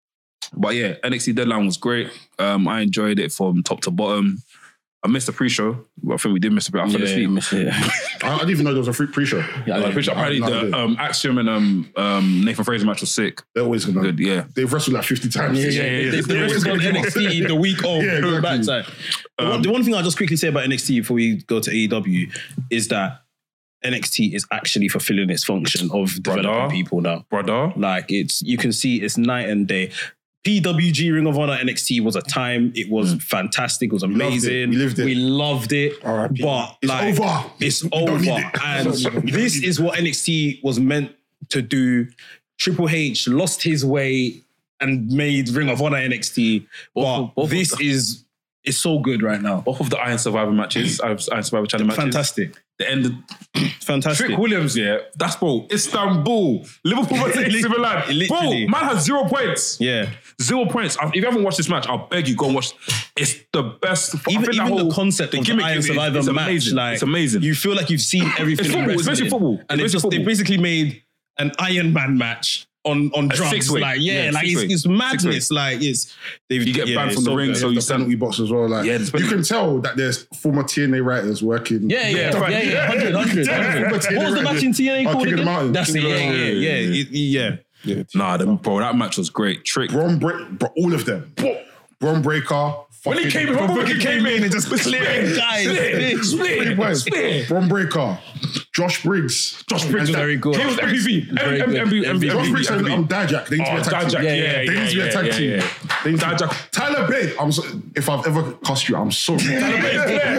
But yeah, N X T Deadline was great. Um, I enjoyed it from top to bottom. I missed the pre-show. Well, I think we did miss a bit. I fell Yeah, asleep. miss it. I, I didn't even know there was a free pre-show. Yeah, like, pre-show. Apparently, I had no the idea. um, Axiom and um, um, Nathan Fraser match was sick. They're always gonna. Good, yeah. They've wrestled like fifty times. Yeah, yeah, yeah. They, they wrestled on N X T the week of Yeah, the exactly. backside. The, one, the one thing I'll just quickly say about N X T before we go to A E W is that N X T is actually fulfilling its function of developing Brother. people now. Brother. Like it's, you can see it's night and day. P W G Ring of Honor N X T was a time. It was fantastic. It was loved it. amazing. We lived it. We loved it. R I P. But It's like, over. It's We don't over. need it. And We don't this need it. is what N X T was meant to do. Triple H lost his way and made Ring of Honor N X T. But Both- both of this them. is it's so good right now. Both of the Iron Survivor matches, Iron Survivor Challenge matches. Fantastic. The end. Fantastic. Trick Williams, yeah, that's bro. Istanbul, Liverpool versus A C Milan. Bro, Literally. man has zero points. Yeah. Zero points. If you haven't watched this match, I'll beg you go and watch. It's the best. I Even, think that even whole- the concept of the gimmick Iron is- Survivor it's match, amazing. like It's amazing. You feel like you've seen everything. It's in football. It's wrestling. basically football. and It's it's just basically they basically made an Iron Man match on on A drums. six-way. Like yeah, Yeah, like it's, six-way. it's madness. Six-way. Like it's they've, You get yeah, banned it's from the so ring, good. so you the stand. penalty box as well. Like Yeah, there's you penalty- can tell that there's former T N A writers working. Yeah, yeah, Yeah, yeah, yeah, fine. hundred, hundred, Yeah, hundred. but What T N A was the match in T N A Oh, called King of the again? Mountain. That's it. King of Yeah, the yeah, Mountain. yeah, yeah. Yeah. Nah, them, bro, that match was great. Trick. Bron Bre- bro, all of them. Bron Breaker. When he came in, remember when he came in and just split, Guys, split, split, Boys, split. Bron Breaker. Josh Briggs. Josh Briggs was very good. He was M V P. Very M- good. M V P. M V P. Josh Briggs and M V P. um, Dijak. They need to be Oh, a tag team. Dijak, yeah, yeah, They need to be yeah, a tag yeah, team. yeah, They need to- Dijak. Tyler Bate. I'm so, if I've ever cost you, I'm sorry. Tyler Bate.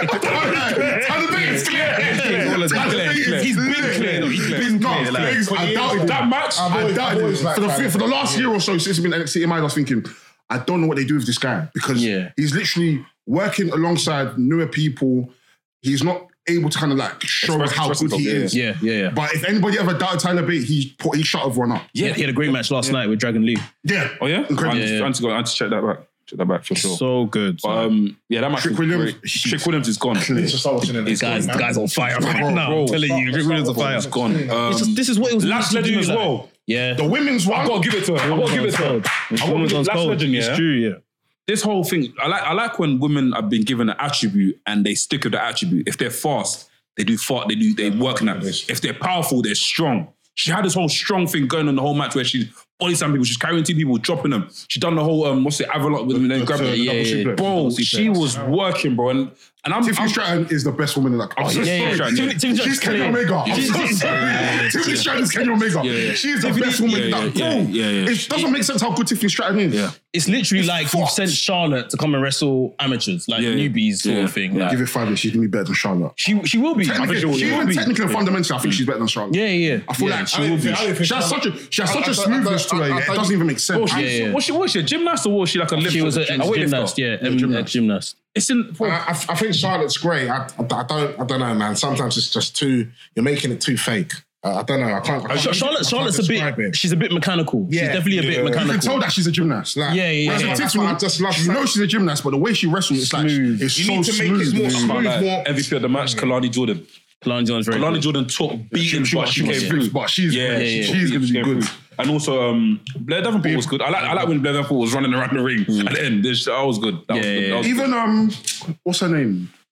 Tyler Bate is clear. Tyler Bate is He's been clear. clear. No, he's clear. He's not. He's clear. He's- I doubted him. That match, I doubted always him. liked For the, Tyler for the Bate. last year or so since he's been in N X T, in my mind, I was thinking, I don't know what they do with this guy because Yeah. he's literally working alongside newer people. He's not able to kind of like show Express- how express good he himself, is. Yeah, yeah, yeah. But if anybody ever doubted Tyler Bate, he put, he shut everyone up. Yeah, he had a great match last night with Dragon Lee. Yeah. Oh yeah, Incredible. I need to- I need to go. I need to check that back. Check that back for sure. So good. But, um, yeah, that match Trick was Williams, great. Trick Williams is gone. Clear. Just start watching it. These guys, the guys on fire right Bro, now. bro, I'm telling you, Rick Williams on fire. It's gone. Um, It's just, this is what it was. Last meant to Legend do, as like. well. Yeah. The women's one. I gotta give it to her. I gotta give it to her. I gotta give it Last Legend. Yeah, It's true, yeah. this whole thing. I like. I like when women have been given an attribute and they stick with the attribute. If they're fast, they do fart. They do. They work on that. If they're powerful, they're strong. She had this whole strong thing going on the whole match where she's body slamming people, she's carrying two people, dropping them. She done the whole um, what's it, Avalon with them and then grabbing it. yeah, yeah. Bro, she was working, bro, and and I'm. Tiffany I'm Stratton is the best woman in that. I'm so yeah, yeah, sorry. yeah. Tiffany- Tiffany She's Stratton's Kenny clear. Omega. I'm so sorry. Tiffany Stratton is Kenny Omega. Yeah, yeah. She's the Tiffany- best woman in yeah, that. yeah, Bro, yeah, yeah. it doesn't make sense how good Tiffany Stratton is. Yeah. It's literally like you've fucked. sent Charlotte to come and wrestle amateurs, like Yeah. newbies sort Yeah. of thing. Like, Give it five years, she's gonna be better than Charlotte. she she will be. Technically, She will she even be. technically and fundamentally, I think she's better than Charlotte. Yeah, yeah. I feel Yeah, like she she will will be. be. I don't think She has she- such a she has I- such I- a I- smoothness to I- her. I- It I- doesn't even make sense. Bro, she, Yeah, yeah. Was she, was she a gymnast or was she like a lifter? She was a a weightlifter? gymnast, yeah, um, gymnast. a gymnast. It's in. Bro, I, I I think Charlotte's great. I, I, I don't I don't know, man. Sometimes it's just too. You're making it too fake. Uh, I don't know. I can't. I can't Ch- Charlotte, I can't Charlotte's a describe bit. it. She's a bit mechanical. She's Yeah. definitely a Yeah. bit You You mechanical. can tell that she's a gymnast. Like, Yeah, yeah, whereas yeah. with Tiffany, Tiffany, I just love. you know she's a gymnast, but the way she wrestles, it's like Smooth. it's You so need to make smooth. it more man. smooth. like, more- M V P of the match, Kalani Jordan. Kalani John's very Kalani good. Jordan took beating, She, but she, she was came fierce, through. but she's Yeah, yeah, yeah. she's gonna be came good. through. And also, um, Blair Davenport was good. I like, I like when Blair Davenport was running around the ring at the end. This, that was good. That was Yeah, good. yeah, That was Even um, what's her name?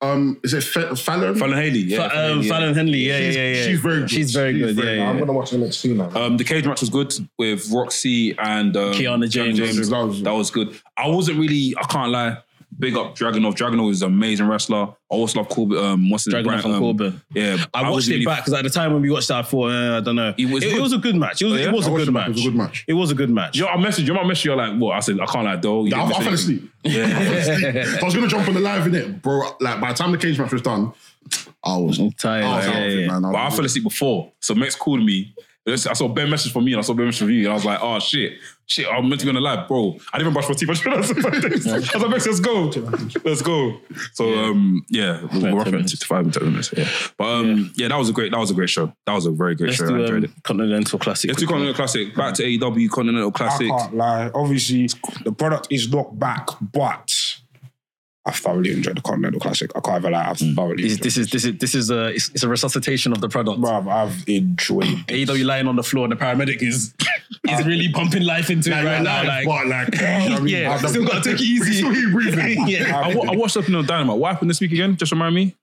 Um, is it F- Fallon? Fallon Haley, yeah. Fa- um, Fallon Henley, yeah, She's- yeah, yeah, yeah. she's very good. She's very She's good. very yeah, I'm yeah. gonna watch the next two now. Um, the cage match was good with Roxy and um, Kiana James. That was- That was good. I wasn't really. I can't lie. Big up Dragunov. Dragunov is an amazing wrestler. I also love Corbin. Um, what's his Dragunov Brian, and um, Corbin. Yeah, I watched wasn't it really- back because at the time when we watched that, I thought, uh, I don't know. It was it, it good. was a good match. It was, Oh, yeah? it was I a watched good it match. back. It was a good match. It was a good match. Yo, I messaged you. I messaged you. Like, what? I said, I can't lie, though. You I, didn't I miss fell anything. asleep. I fell asleep. So I was gonna jump on the live in it, bro. Like by the time the cage match was done, I was tired. I was yeah, out of it, yeah. man. But I was- fell asleep before. So Max called me. I saw Ben message from me and I saw Ben message from you. And I was like, oh, shit. Shit, I'm meant to be on the live, bro. I didn't even brush my teeth. I was like, Max, let's go. Let's go. So, um, yeah, we're roughly at sixty-five minutes. Yeah. But, um, yeah. that was a great, that was a great show. That was a very great Let's show. do I enjoyed um, it. Continental Classic. Let's do quickly. Continental Classic. Back to A E W Continental I Classic. can't lie. Obviously, the product is not back, but I thoroughly enjoyed the Continental Classic. I can't even lie. I've thoroughly This, enjoyed this is this is this is a it's, it's a resuscitation of the product. it. Bruv, I've enjoyed it. A E W lying on the floor and the paramedic is is really pumping life into it right now. Like, but like, you know what I mean? yeah, I've- still got to take it easy. Still keep breathing. yeah. I, wa- I watched something on Dynamite. What happened this week again? Just remind me.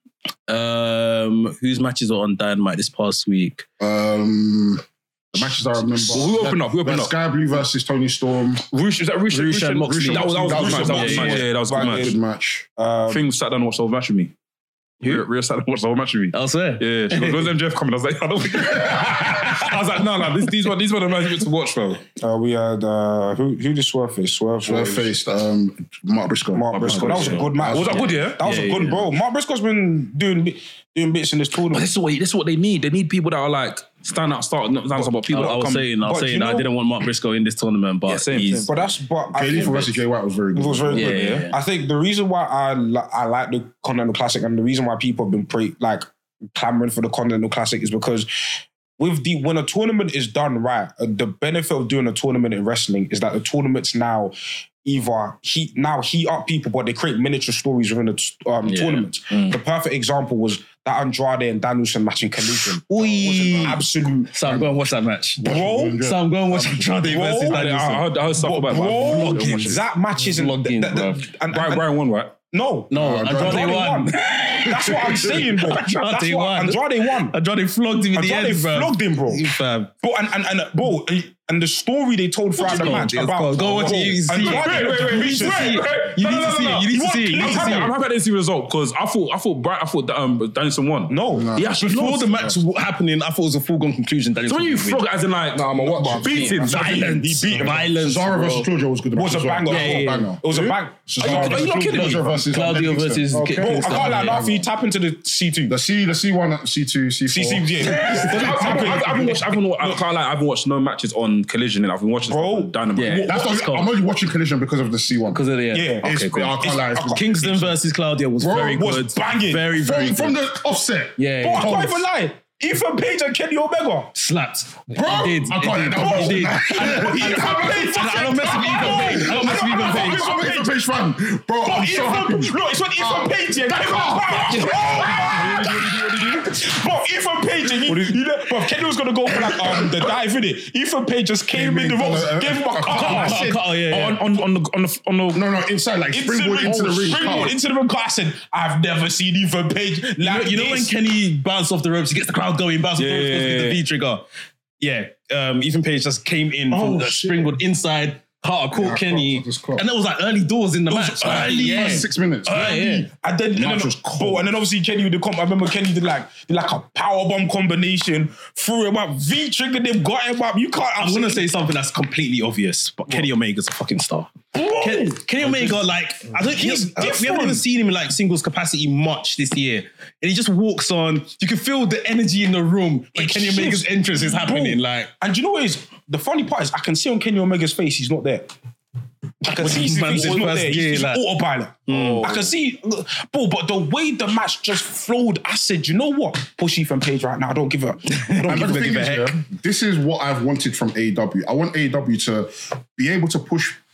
Um, whose matches are on Dynamite this past week? Um, the matches I remember. Well, who opened up? Who opened That up? Sky Blue versus Tony Storm. Rush, is that Rush? Rush and Moxley. That was that was That good was match. That was Moxley. good match. Yeah, that was a good Right, match. Good match. Um, Thing sat down and watched the whole match with me. Who? Rhea sat down and watched the whole match with me. Elsewhere. Yeah, she goes, where's M J F coming? I was like, I don't think. I was like, no, no, this, these were these were the matches you went to watch, bro. uh, we had uh, who who did Swerve face? Swerve Swerve was- faced um, Mark Briscoe. Mark Briscoe. That was a good match. Was that good? Yeah. That was Yeah, a good yeah. bro. Mark Briscoe's been doing bi- doing bits in this But tournament. this is what this is what they need. They need people that are like stand out, start, not stand out, but people I, that I was come. saying, I was But saying you that I know- didn't want Mark Briscoe in this tournament, but Yeah, same, he's But that's but I Jay think Lethal versus Jay White was very good. it was very Yeah, good. yeah, yeah. I think the reason why I li- I like the Continental Classic and the reason why people have been pre- like clamoring for the Continental Classic is because with the when a tournament is done right, uh, the benefit of doing a tournament in wrestling is that the tournaments now either heat now heat up people, but they create miniature stories within the t- um, Yeah. tournament. Mm. The perfect example was that Andrade and Danielson match in Collision. Oi. That was an absolute So I'm going to watch that match. bro. So I'm going to watch Andrade Bro, versus I, I Danielson. heard, I heard stuff Bro, about it. but I bro, didn't watch it. that match isn't Vlogging, that- that- bruv. and- Brian, and- Brian won, right? No, No, Andrade won. That's what I'm saying, bro. That's Andrade what won. Andrade won. Andrade flogged him in the Andrade end, bro. flogged him, bro. Fam. Bro, and, and, and bro, and the story they told throughout the Go, match let's about go. Go watch bro, it. You need to see it. Andrade- Wait, wait, wait, You need to wait, see it. wait. You No, need no, to no, see no. it. You need You to want see it. You clips? need to I'm see happy, I'm it. happy I didn't see the result because I thought I thought Brian, I thought that, um, Danielson won. No, He actually Before lost. the match was happening, I thought it was a foregone conclusion. So when you flog it as in like, No, I'm a watch. beat him, Violence. He beat him. Violence. Zara bro. versus Claudio was good. it was a match as well. banger. That was a banger. It was a bang. Cesaro are you not versus kidding me? Claudio versus Claudio Kingston. versus Okay. Bro, I Kingston. can't lie. Yeah. Now, if you tap into the C two, The C, the C one, C two, C four. C C, yeah. I haven't watched. I haven't watched. I can't lie. I haven't watched no matches on Collision. And I've been watching Bro. stuff on Dynamite. Yeah. That's Let's not, go. I'm only watching Collision because of the C one. Because of the yeah. Yeah. It's, Okay, cool. I can't lie. It's, Kingston versus Claudio was Bro, very was good. banging. Very, very from, from good. the offset. Yeah, Bro, I yeah. can't even lie. Ethan Page and Kenny Omega. Slapped. Bro, He did. I He can't did. lie. He did. Ethan Page. I don't mess with Ethan Page. I don't mess with Ethan Page. I'm an Ethan Page fan. Bro, I'm so happy. No, it's when Ethan Page yeah, came Bro, Ethan Page, he, he, bro, Kenny was gonna go for like um the dive in it. Ethan Page just came in the ropes, gave him a cut. I said, Oh, yeah, yeah. On, on, on the on the on the. No, no, inside, like springboard into the ring. Springboard Carl. into the ring. I said, I've never seen Ethan Page like You know when this. Kenny bounced off the ropes, he gets the crowd going, bounces off the ropes, Yeah, goes to yeah, the yeah. V trigger. Yeah, um, Ethan Page just came in Oh, from the shit. springboard inside. Carter caught Yeah, I Kenny, caught- just caught. and that was like early doors in the match. was early. yeah, First six minutes. Uh, yeah. And then, and then, Match was bro, cold. and then obviously Kenny with the comp. I remember Kenny did like did like a power bomb combination, threw him up, V triggered him, got him up. You can't. I'm gonna say something that's completely obvious, but Kenny Omega's a fucking star. Bro. Kenny, Kenny Omega, like, I don't, He's he- we haven't different. even seen him in like singles capacity much this year, and he just walks on. You can feel the energy in the room when It Kenny Omega's shifts. entrance is happening. Bro. Like, And do you know what is the funny part is I can see on Kenny Omega's face he's not there. I can When see he's his man's face, he's in not first there. gear, He's, he's like- autopilot. I can see, bro, but the way the match just flowed, I said, you know what? Push Ethan Page right now. I don't give a, I don't And give the a, thing give a is, heck. yeah, this is what I've wanted from A E W. I want A E W to be able to push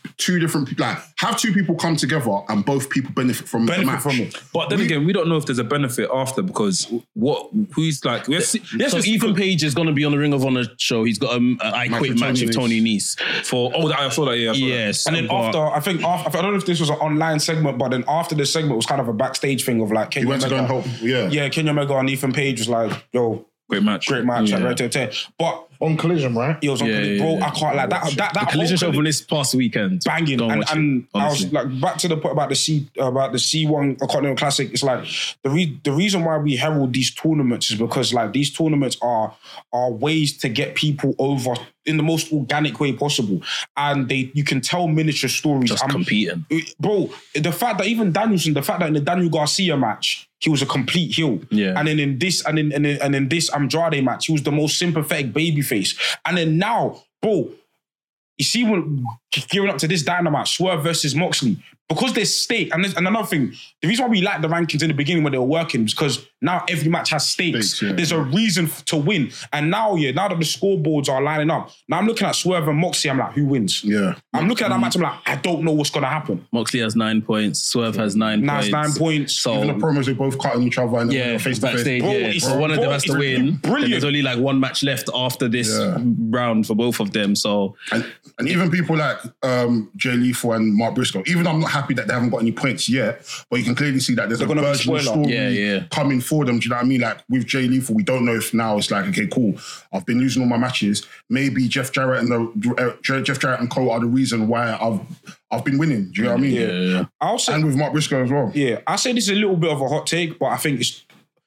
two different people. Like, have two people come together and both people benefit from Benefit the match. from it. But then again, we don't know if there's a benefit after because what who's like let's see, let's So just Ethan Page is going to be on the Ring of Honor show. He's got a, a I Match Quit with match Tony with Tony Nese. for oh I saw that yeah I saw that. Yes. And then but- after, I think after, I don't know if this was an online segment, but then after the segment was kind of a backstage thing of like, He Kenny went to go and Omega. help. Yeah. Yeah, Kenny Omega and Ethan Page was like, yo, Great match. great match, Yeah. like, right there. But On Collision, right? it was on Yeah, Collision. yeah, Bro, yeah. I can't like that. That that the whole collision show Collision- from this past weekend. banging, Don't and, watch and it, I was honestly. like back to the point about the C about the C one Continental Classic. It's like the re- the reason why we herald these tournaments is because like these tournaments are are ways to get people over in the most organic way possible, and they you can tell miniature stories. Just I'm- competing. Bro, the fact that even Danielson, the fact that in the Daniel Garcia match, he was a complete heel. Yeah. And then in this, and in, and in, and in this Andrade match, he was the most sympathetic babyface. And then now, bro, you see when gearing up to this Dynamite, Swerve versus Moxley, because there's stake, and, there's, and another thing, the reason why we liked the rankings in the beginning when they were working is because now every match has stakes. Stakes, yeah. There's a reason f- to win. And now, yeah, now that the scoreboards are lining up, now I'm looking at Swerve and Moxley, I'm like, who wins? Yeah. I'm looking at that match, I'm like, I don't know what's going to happen. Moxley has nine points. Swerve has nine Now points. it's nine points. So Even the promos, they both cutting each other and yeah, face to face. backstage. Bro, Yeah, it's- so one of them bro, has to it's win. brilliant. And there's only like one match left after this Yeah. round for both of them. So And, and even people like um, Jay Lethal and Mark Briscoe, even though I'm not happy that they haven't got any points yet, but you can clearly see that there's They're a gonna be version of spoiler. story Yeah, yeah. coming for them. Do you know what I mean? Like with Jay Lethal, we don't know if now it's like, okay, cool, I've been losing all my matches. Maybe Jeff Jarrett and the uh, Jeff Jarrett and Co are the reason why I've I've been winning. Do you know what I mean? yeah, yeah. I'll say, And with Mark Briscoe as well. yeah, I say this is a little bit of a hot take, but I think it's,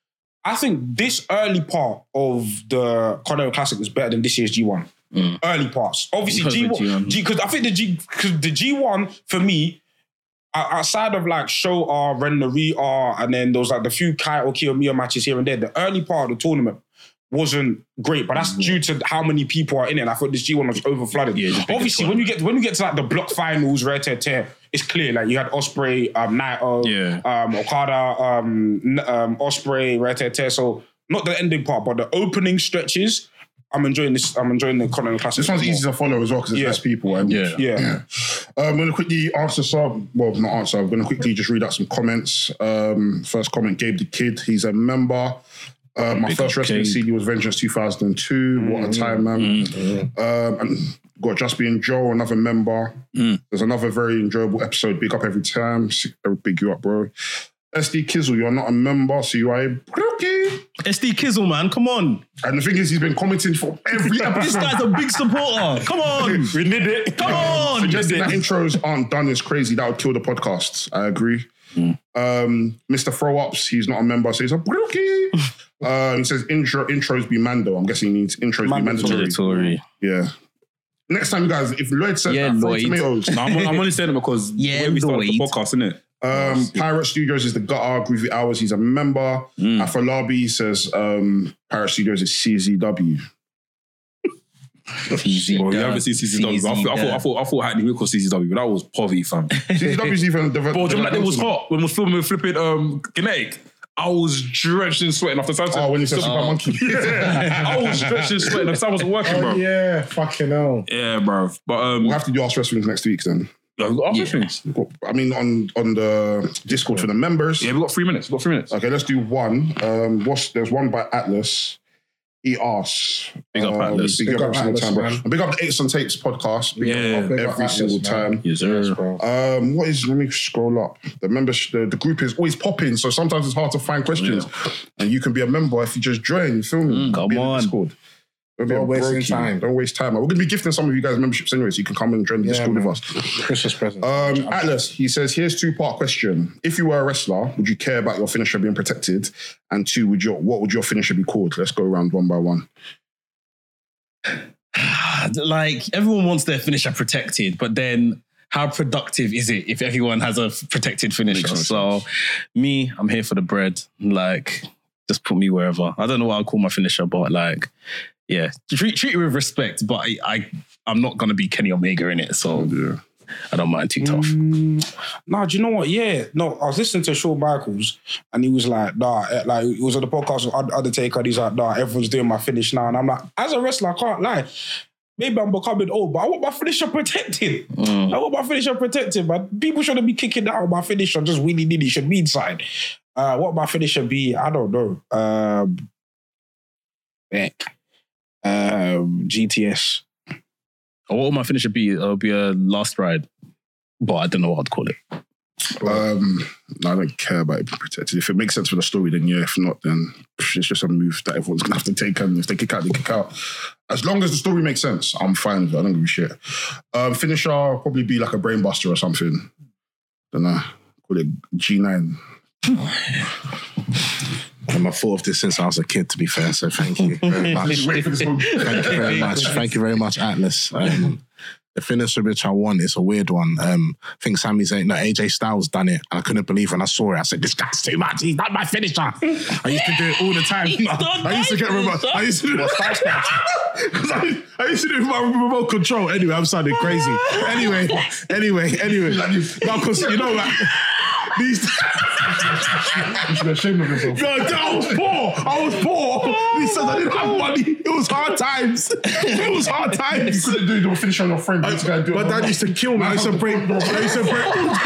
I think this early part of the Continental Classic is better than this year's G one. Early parts, obviously Because G of one, G one. because I think the G, because the G one for me, o- outside of like Show R, Ren Nari R, and then those like the few Kai or Kiyomiya matches here and there, the early part of the tournament wasn't great, but that's due to how many people are in it. And I thought this G one was over flooded. Yeah, just big obviously, as when you get when you get to like the block finals, rare tear tear, it's clear. Like you had Osprey, um, Naito, Yeah. um, Okada, um, N- um, Osprey, rare tear tear. So not the ending part, but the opening stretches. I'm enjoying this. I'm enjoying the Continental Classic. This one's easy to follow as well because there's Yeah. less people. And Yeah. Yeah. Um, I'm going to quickly answer some, well, not answer, I'm going to quickly just read out some comments. Um, first comment, Gabe the Kid, he's a member. Uh, my Big first up, wrestling Gabe. C D was Vengeance two thousand two. What a time, man. Um, and got Just Being Joe, another member. There's another very enjoyable episode. Big up every time. Big you up, bro. S D Kizzle, you're not a member, so you are a brookie. S D Kizzle, man, come on. And the thing is, he's been commenting for every episode. This guy's a big supporter. Come on. We did it. Come on. Suggesting that intros aren't done is crazy. That would kill the podcast. I agree. Um, Mister Throw Ups, he's not a member, so he's a brookie. um, he says intro intros be mando. I'm guessing he needs intros be mandatory. Mandatory. Yeah. Next time, you guys, if Lloyd says Yeah, that, throw Lloyd. tomatoes. No, I'm, I'm only saying it because Yeah, the way we started the Lloyd. podcast, isn't it? Um, Pirate Studios is the gutter. Groovy Hours, he's a member. Mm. Afolabi says um, Pirate Studios is C Z W. Well, you haven't seen C C W. I thought, I thought, I thought, I thought Hackney Wick was C C W, but that was poverty, fam. C Z W is even developed. Bro, do you remember that it was hot when we was filming with flipping um, Kinetic? I was drenched in sweating after Santa. Oh, when you said Super Monkey. I was drenched in sweating. The sun wasn't working, Oh bro. Yeah, yeah, fucking hell. bro. But um, We'll have to do Ask Wrestling next week then. yeah, we got other things. I mean, on on the Discord for the members. Yeah, we got three minutes. We got three minutes. Okay, let's do one. Um, what's there's one by Atlas. He asks. Big up Atlas. Big, Big up up every single Atlas, time, bro. man. And big up the Eights and Tapes podcast. Big Yeah. up Big up every Atlas, single man. time. Yes, sir. Yes, bro. Um, what is? Let me scroll up. The members, the, the group is always popping, so sometimes it's hard to find questions. And you can be a member if you just join. You feel me? Mm, come Be in the on. Discord. Don't, be Don't a waste brokey. time. Don't waste time. We're gonna be gifting some of you guys memberships anyway, so you can come and join the Yeah, Discord man. with us. Christmas present. Um, Atlas, he says, here's two-part question. If you were a wrestler, would you care about your finisher being protected? And two, would your what would your finisher be called? Let's go around one by one. Like, everyone wants their finisher protected, but then how productive is it if everyone has a f- protected finisher? Makes no So, me, I'm here for the bread. Like, just put me wherever. I don't know what I'll call my finisher, but like, yeah, treat, treat it with respect, but I, I, I'm not going to be Kenny Omega in it, so Yeah. I don't mind too tough. Nah, do you know what? Yeah, no, I was listening to Shawn Michaels and he was like, nah, eh, like, he was on the podcast with Und- Undertaker and he's like, nah, everyone's doing my finish now. And I'm like, as a wrestler, I can't lie. maybe I'm becoming old, but I want my finisher protected. Mm. I want my finisher protected, man. People shouldn't be kicking out my finisher just willy-nilly. Should be inside. Uh, what my finisher be? I don't know. Um, yeah. um, G T S. Or what would my finisher be? It'll be a last ride. But I don't know what I'd call it. Um, no, I don't care about it being protected. If it makes sense for the story, then yeah. If not, then it's just a move that everyone's gonna have to take. And if they kick out, they kick out. As long as the story makes sense, I'm fine with it. I don't give a shit. Um, finisher probably be like a brainbuster or something. Don't know. Call it G nine. And I thought of this since I was a kid, to be fair. So thank you very much. Wait for this one. Thank you very much. Thank you very much, Atlas. Um, the finisher which I want is a weird one. Um, I think Sami Zayn, no, A J Styles done it. And I couldn't believe when I saw it. I said, this guy's too much. He's not my finisher. I used to do it all the time. I used to get remote. I used to do it. I, I used to do it with my remote control. Anyway, I'm sounding crazy. Anyway, anyway, anyway. No, because, you know, like, these... You should be ashamed of yourself. No, I was poor. I was poor. He said I didn't have money. It was hard times. It was hard times. You couldn't do it. Don't finish on your friend. You used to go and do it But on that your- used to kill me. I used to break. I used to break.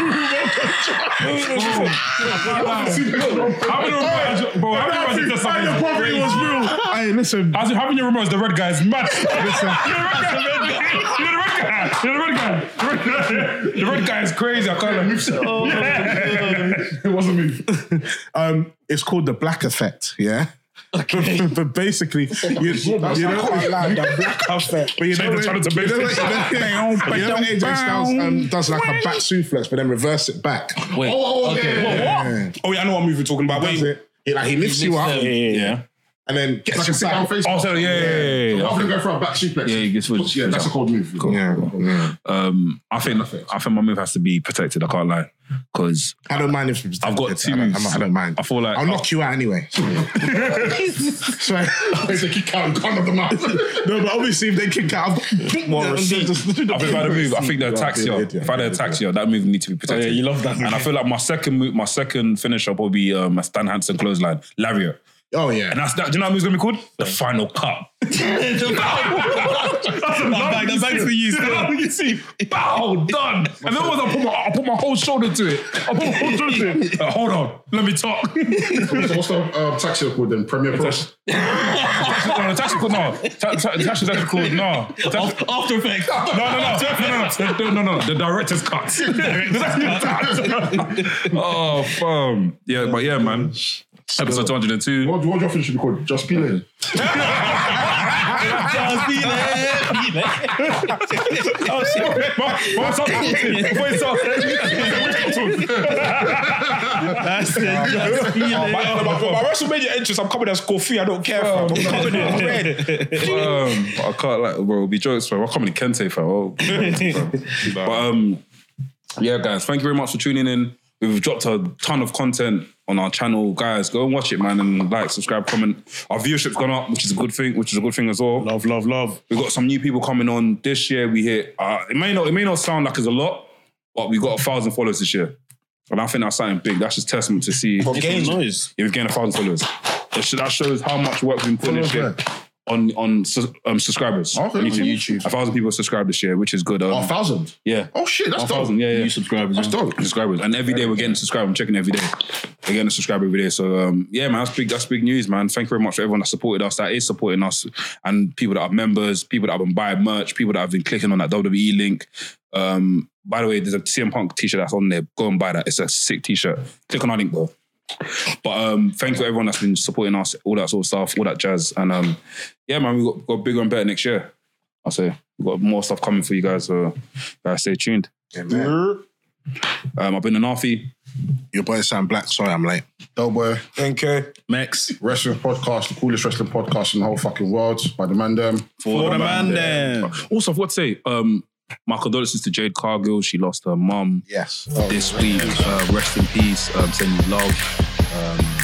Having a remote, bro, having a remote is just The something poverty crazy. was real. Hey, listen. As in having your remote as the red guy is mad. Listen. You're the red guy. You're the red guy. The red guy. The red guy is crazy. I can't move. It wasn't me. Um, it's called the black effect. Yeah. Okay. But basically, you, you know, I can't lie, the black effect. but you know, Change the when- channel to you know, basic. when- you know when A J Styles um, does like a back suplex, but then reverse it back. Wait. Oh, okay. yeah. Oh yeah, I know what movie you're talking about. Does Wait, it? He, like he lifts you up, yeah, yeah, yeah. and then gets Like you a sit down back. face. Oh, so yeah, yeah, yeah, yeah. I'm gonna go for a back suplex. Yeah, he gets switched. Yeah, that's a cold move. Yeah, yeah. Um, I think I think my move has to be protected. I can't lie, because I don't mind if it's I've got two I don't, moves. I don't mind. I feel like I'll knock you out anyway. So, They say kick out and can't knock them out. no, but obviously if they kick out, I've got more receipts. I think if I had a move, I think the attacks Yeah, here. yeah, If I had yeah, an attacks here, that move needs to be protected. Oh, yeah, you love that move. And I feel like my second move, my second finisher will be um, a Stan Hansen clothesline, Lariat. Oh yeah. And that's that. Do you know what move's gonna be called? The final cut. That's a bag- the bag's for you still. You see, bow, done. And then once I put my, I put my whole shoulder to it. I put my whole shoulder to it. Uh, hold on, let me talk. So what's the um, taxi called then? Premier Pro. No, the taxi called no. Ta- ta- The taxi actually called no. The taxi- After Effects. No, no, no, no, no, no, no, the director's cut. Oh, fam. Yeah, but yeah, man. Episode two hundred two. What what your finish should be called? Just Pile. Oh shit! What's up? What's up? That's it. Oh, my, my, my WrestleMania entrance, I'm coming as Kofi. I don't care. Fam. I'm coming in red. Um, I can't like, bro. It'll be jokes, bro. I'm coming in Kente, fam. Oh. But um, yeah, guys, thank you very much for tuning in. We've dropped a ton of content on our channel, guys. Go and watch it, man, and like, subscribe, comment. Our viewership's gone up, which is a good thing. Which is a good thing as well. Love, love, love. We've got some new people coming on this year. We hit. Uh, it may not. It may not sound like it's a lot, but we got a thousand followers this year, and I think that's something big. That's just testament to see. For games. Noise. Yeah, we've gained a thousand followers. That sh- that shows how much work we've been putting this year on on su- um, subscribers. Okay, on YouTube. YouTube. A thousand people subscribed this year, which is good. Um, Oh, a thousand. yeah. Oh shit, that's A dope. thousand, yeah, yeah. New subscribers. That's dope. Subscribers, and every day we're getting subscribed. I'm checking every day. We're getting a subscriber every day. So um, yeah, man, that's big. That's big news, man. Thank you very much for everyone that supported us, that is supporting us, and people that are members, people that have been buying merch, people that have been clicking on that W W E link. Um, by the way, there's a C M Punk t-shirt that's on there. Go and buy that. It's a sick t-shirt. Click on our link, bro. But um, thank you to everyone that's been supporting us, all that sort of stuff, all that jazz, and um, yeah, man, we got, got bigger and better next year. I'll say we've got more stuff coming for you guys. So guys, stay tuned. Amen. Um, I've been Anafi. Your boy Sam Black. Sorry, I'm late. Doughboy, N K. Max. wrestling podcast, the coolest wrestling podcast in the whole fucking world. By the man them. For the man then. Also, I forgot to say, um, my condolences to Jade Cargill. She lost her mum Yes. this week. Uh, rest in peace. Um, sending love. Um,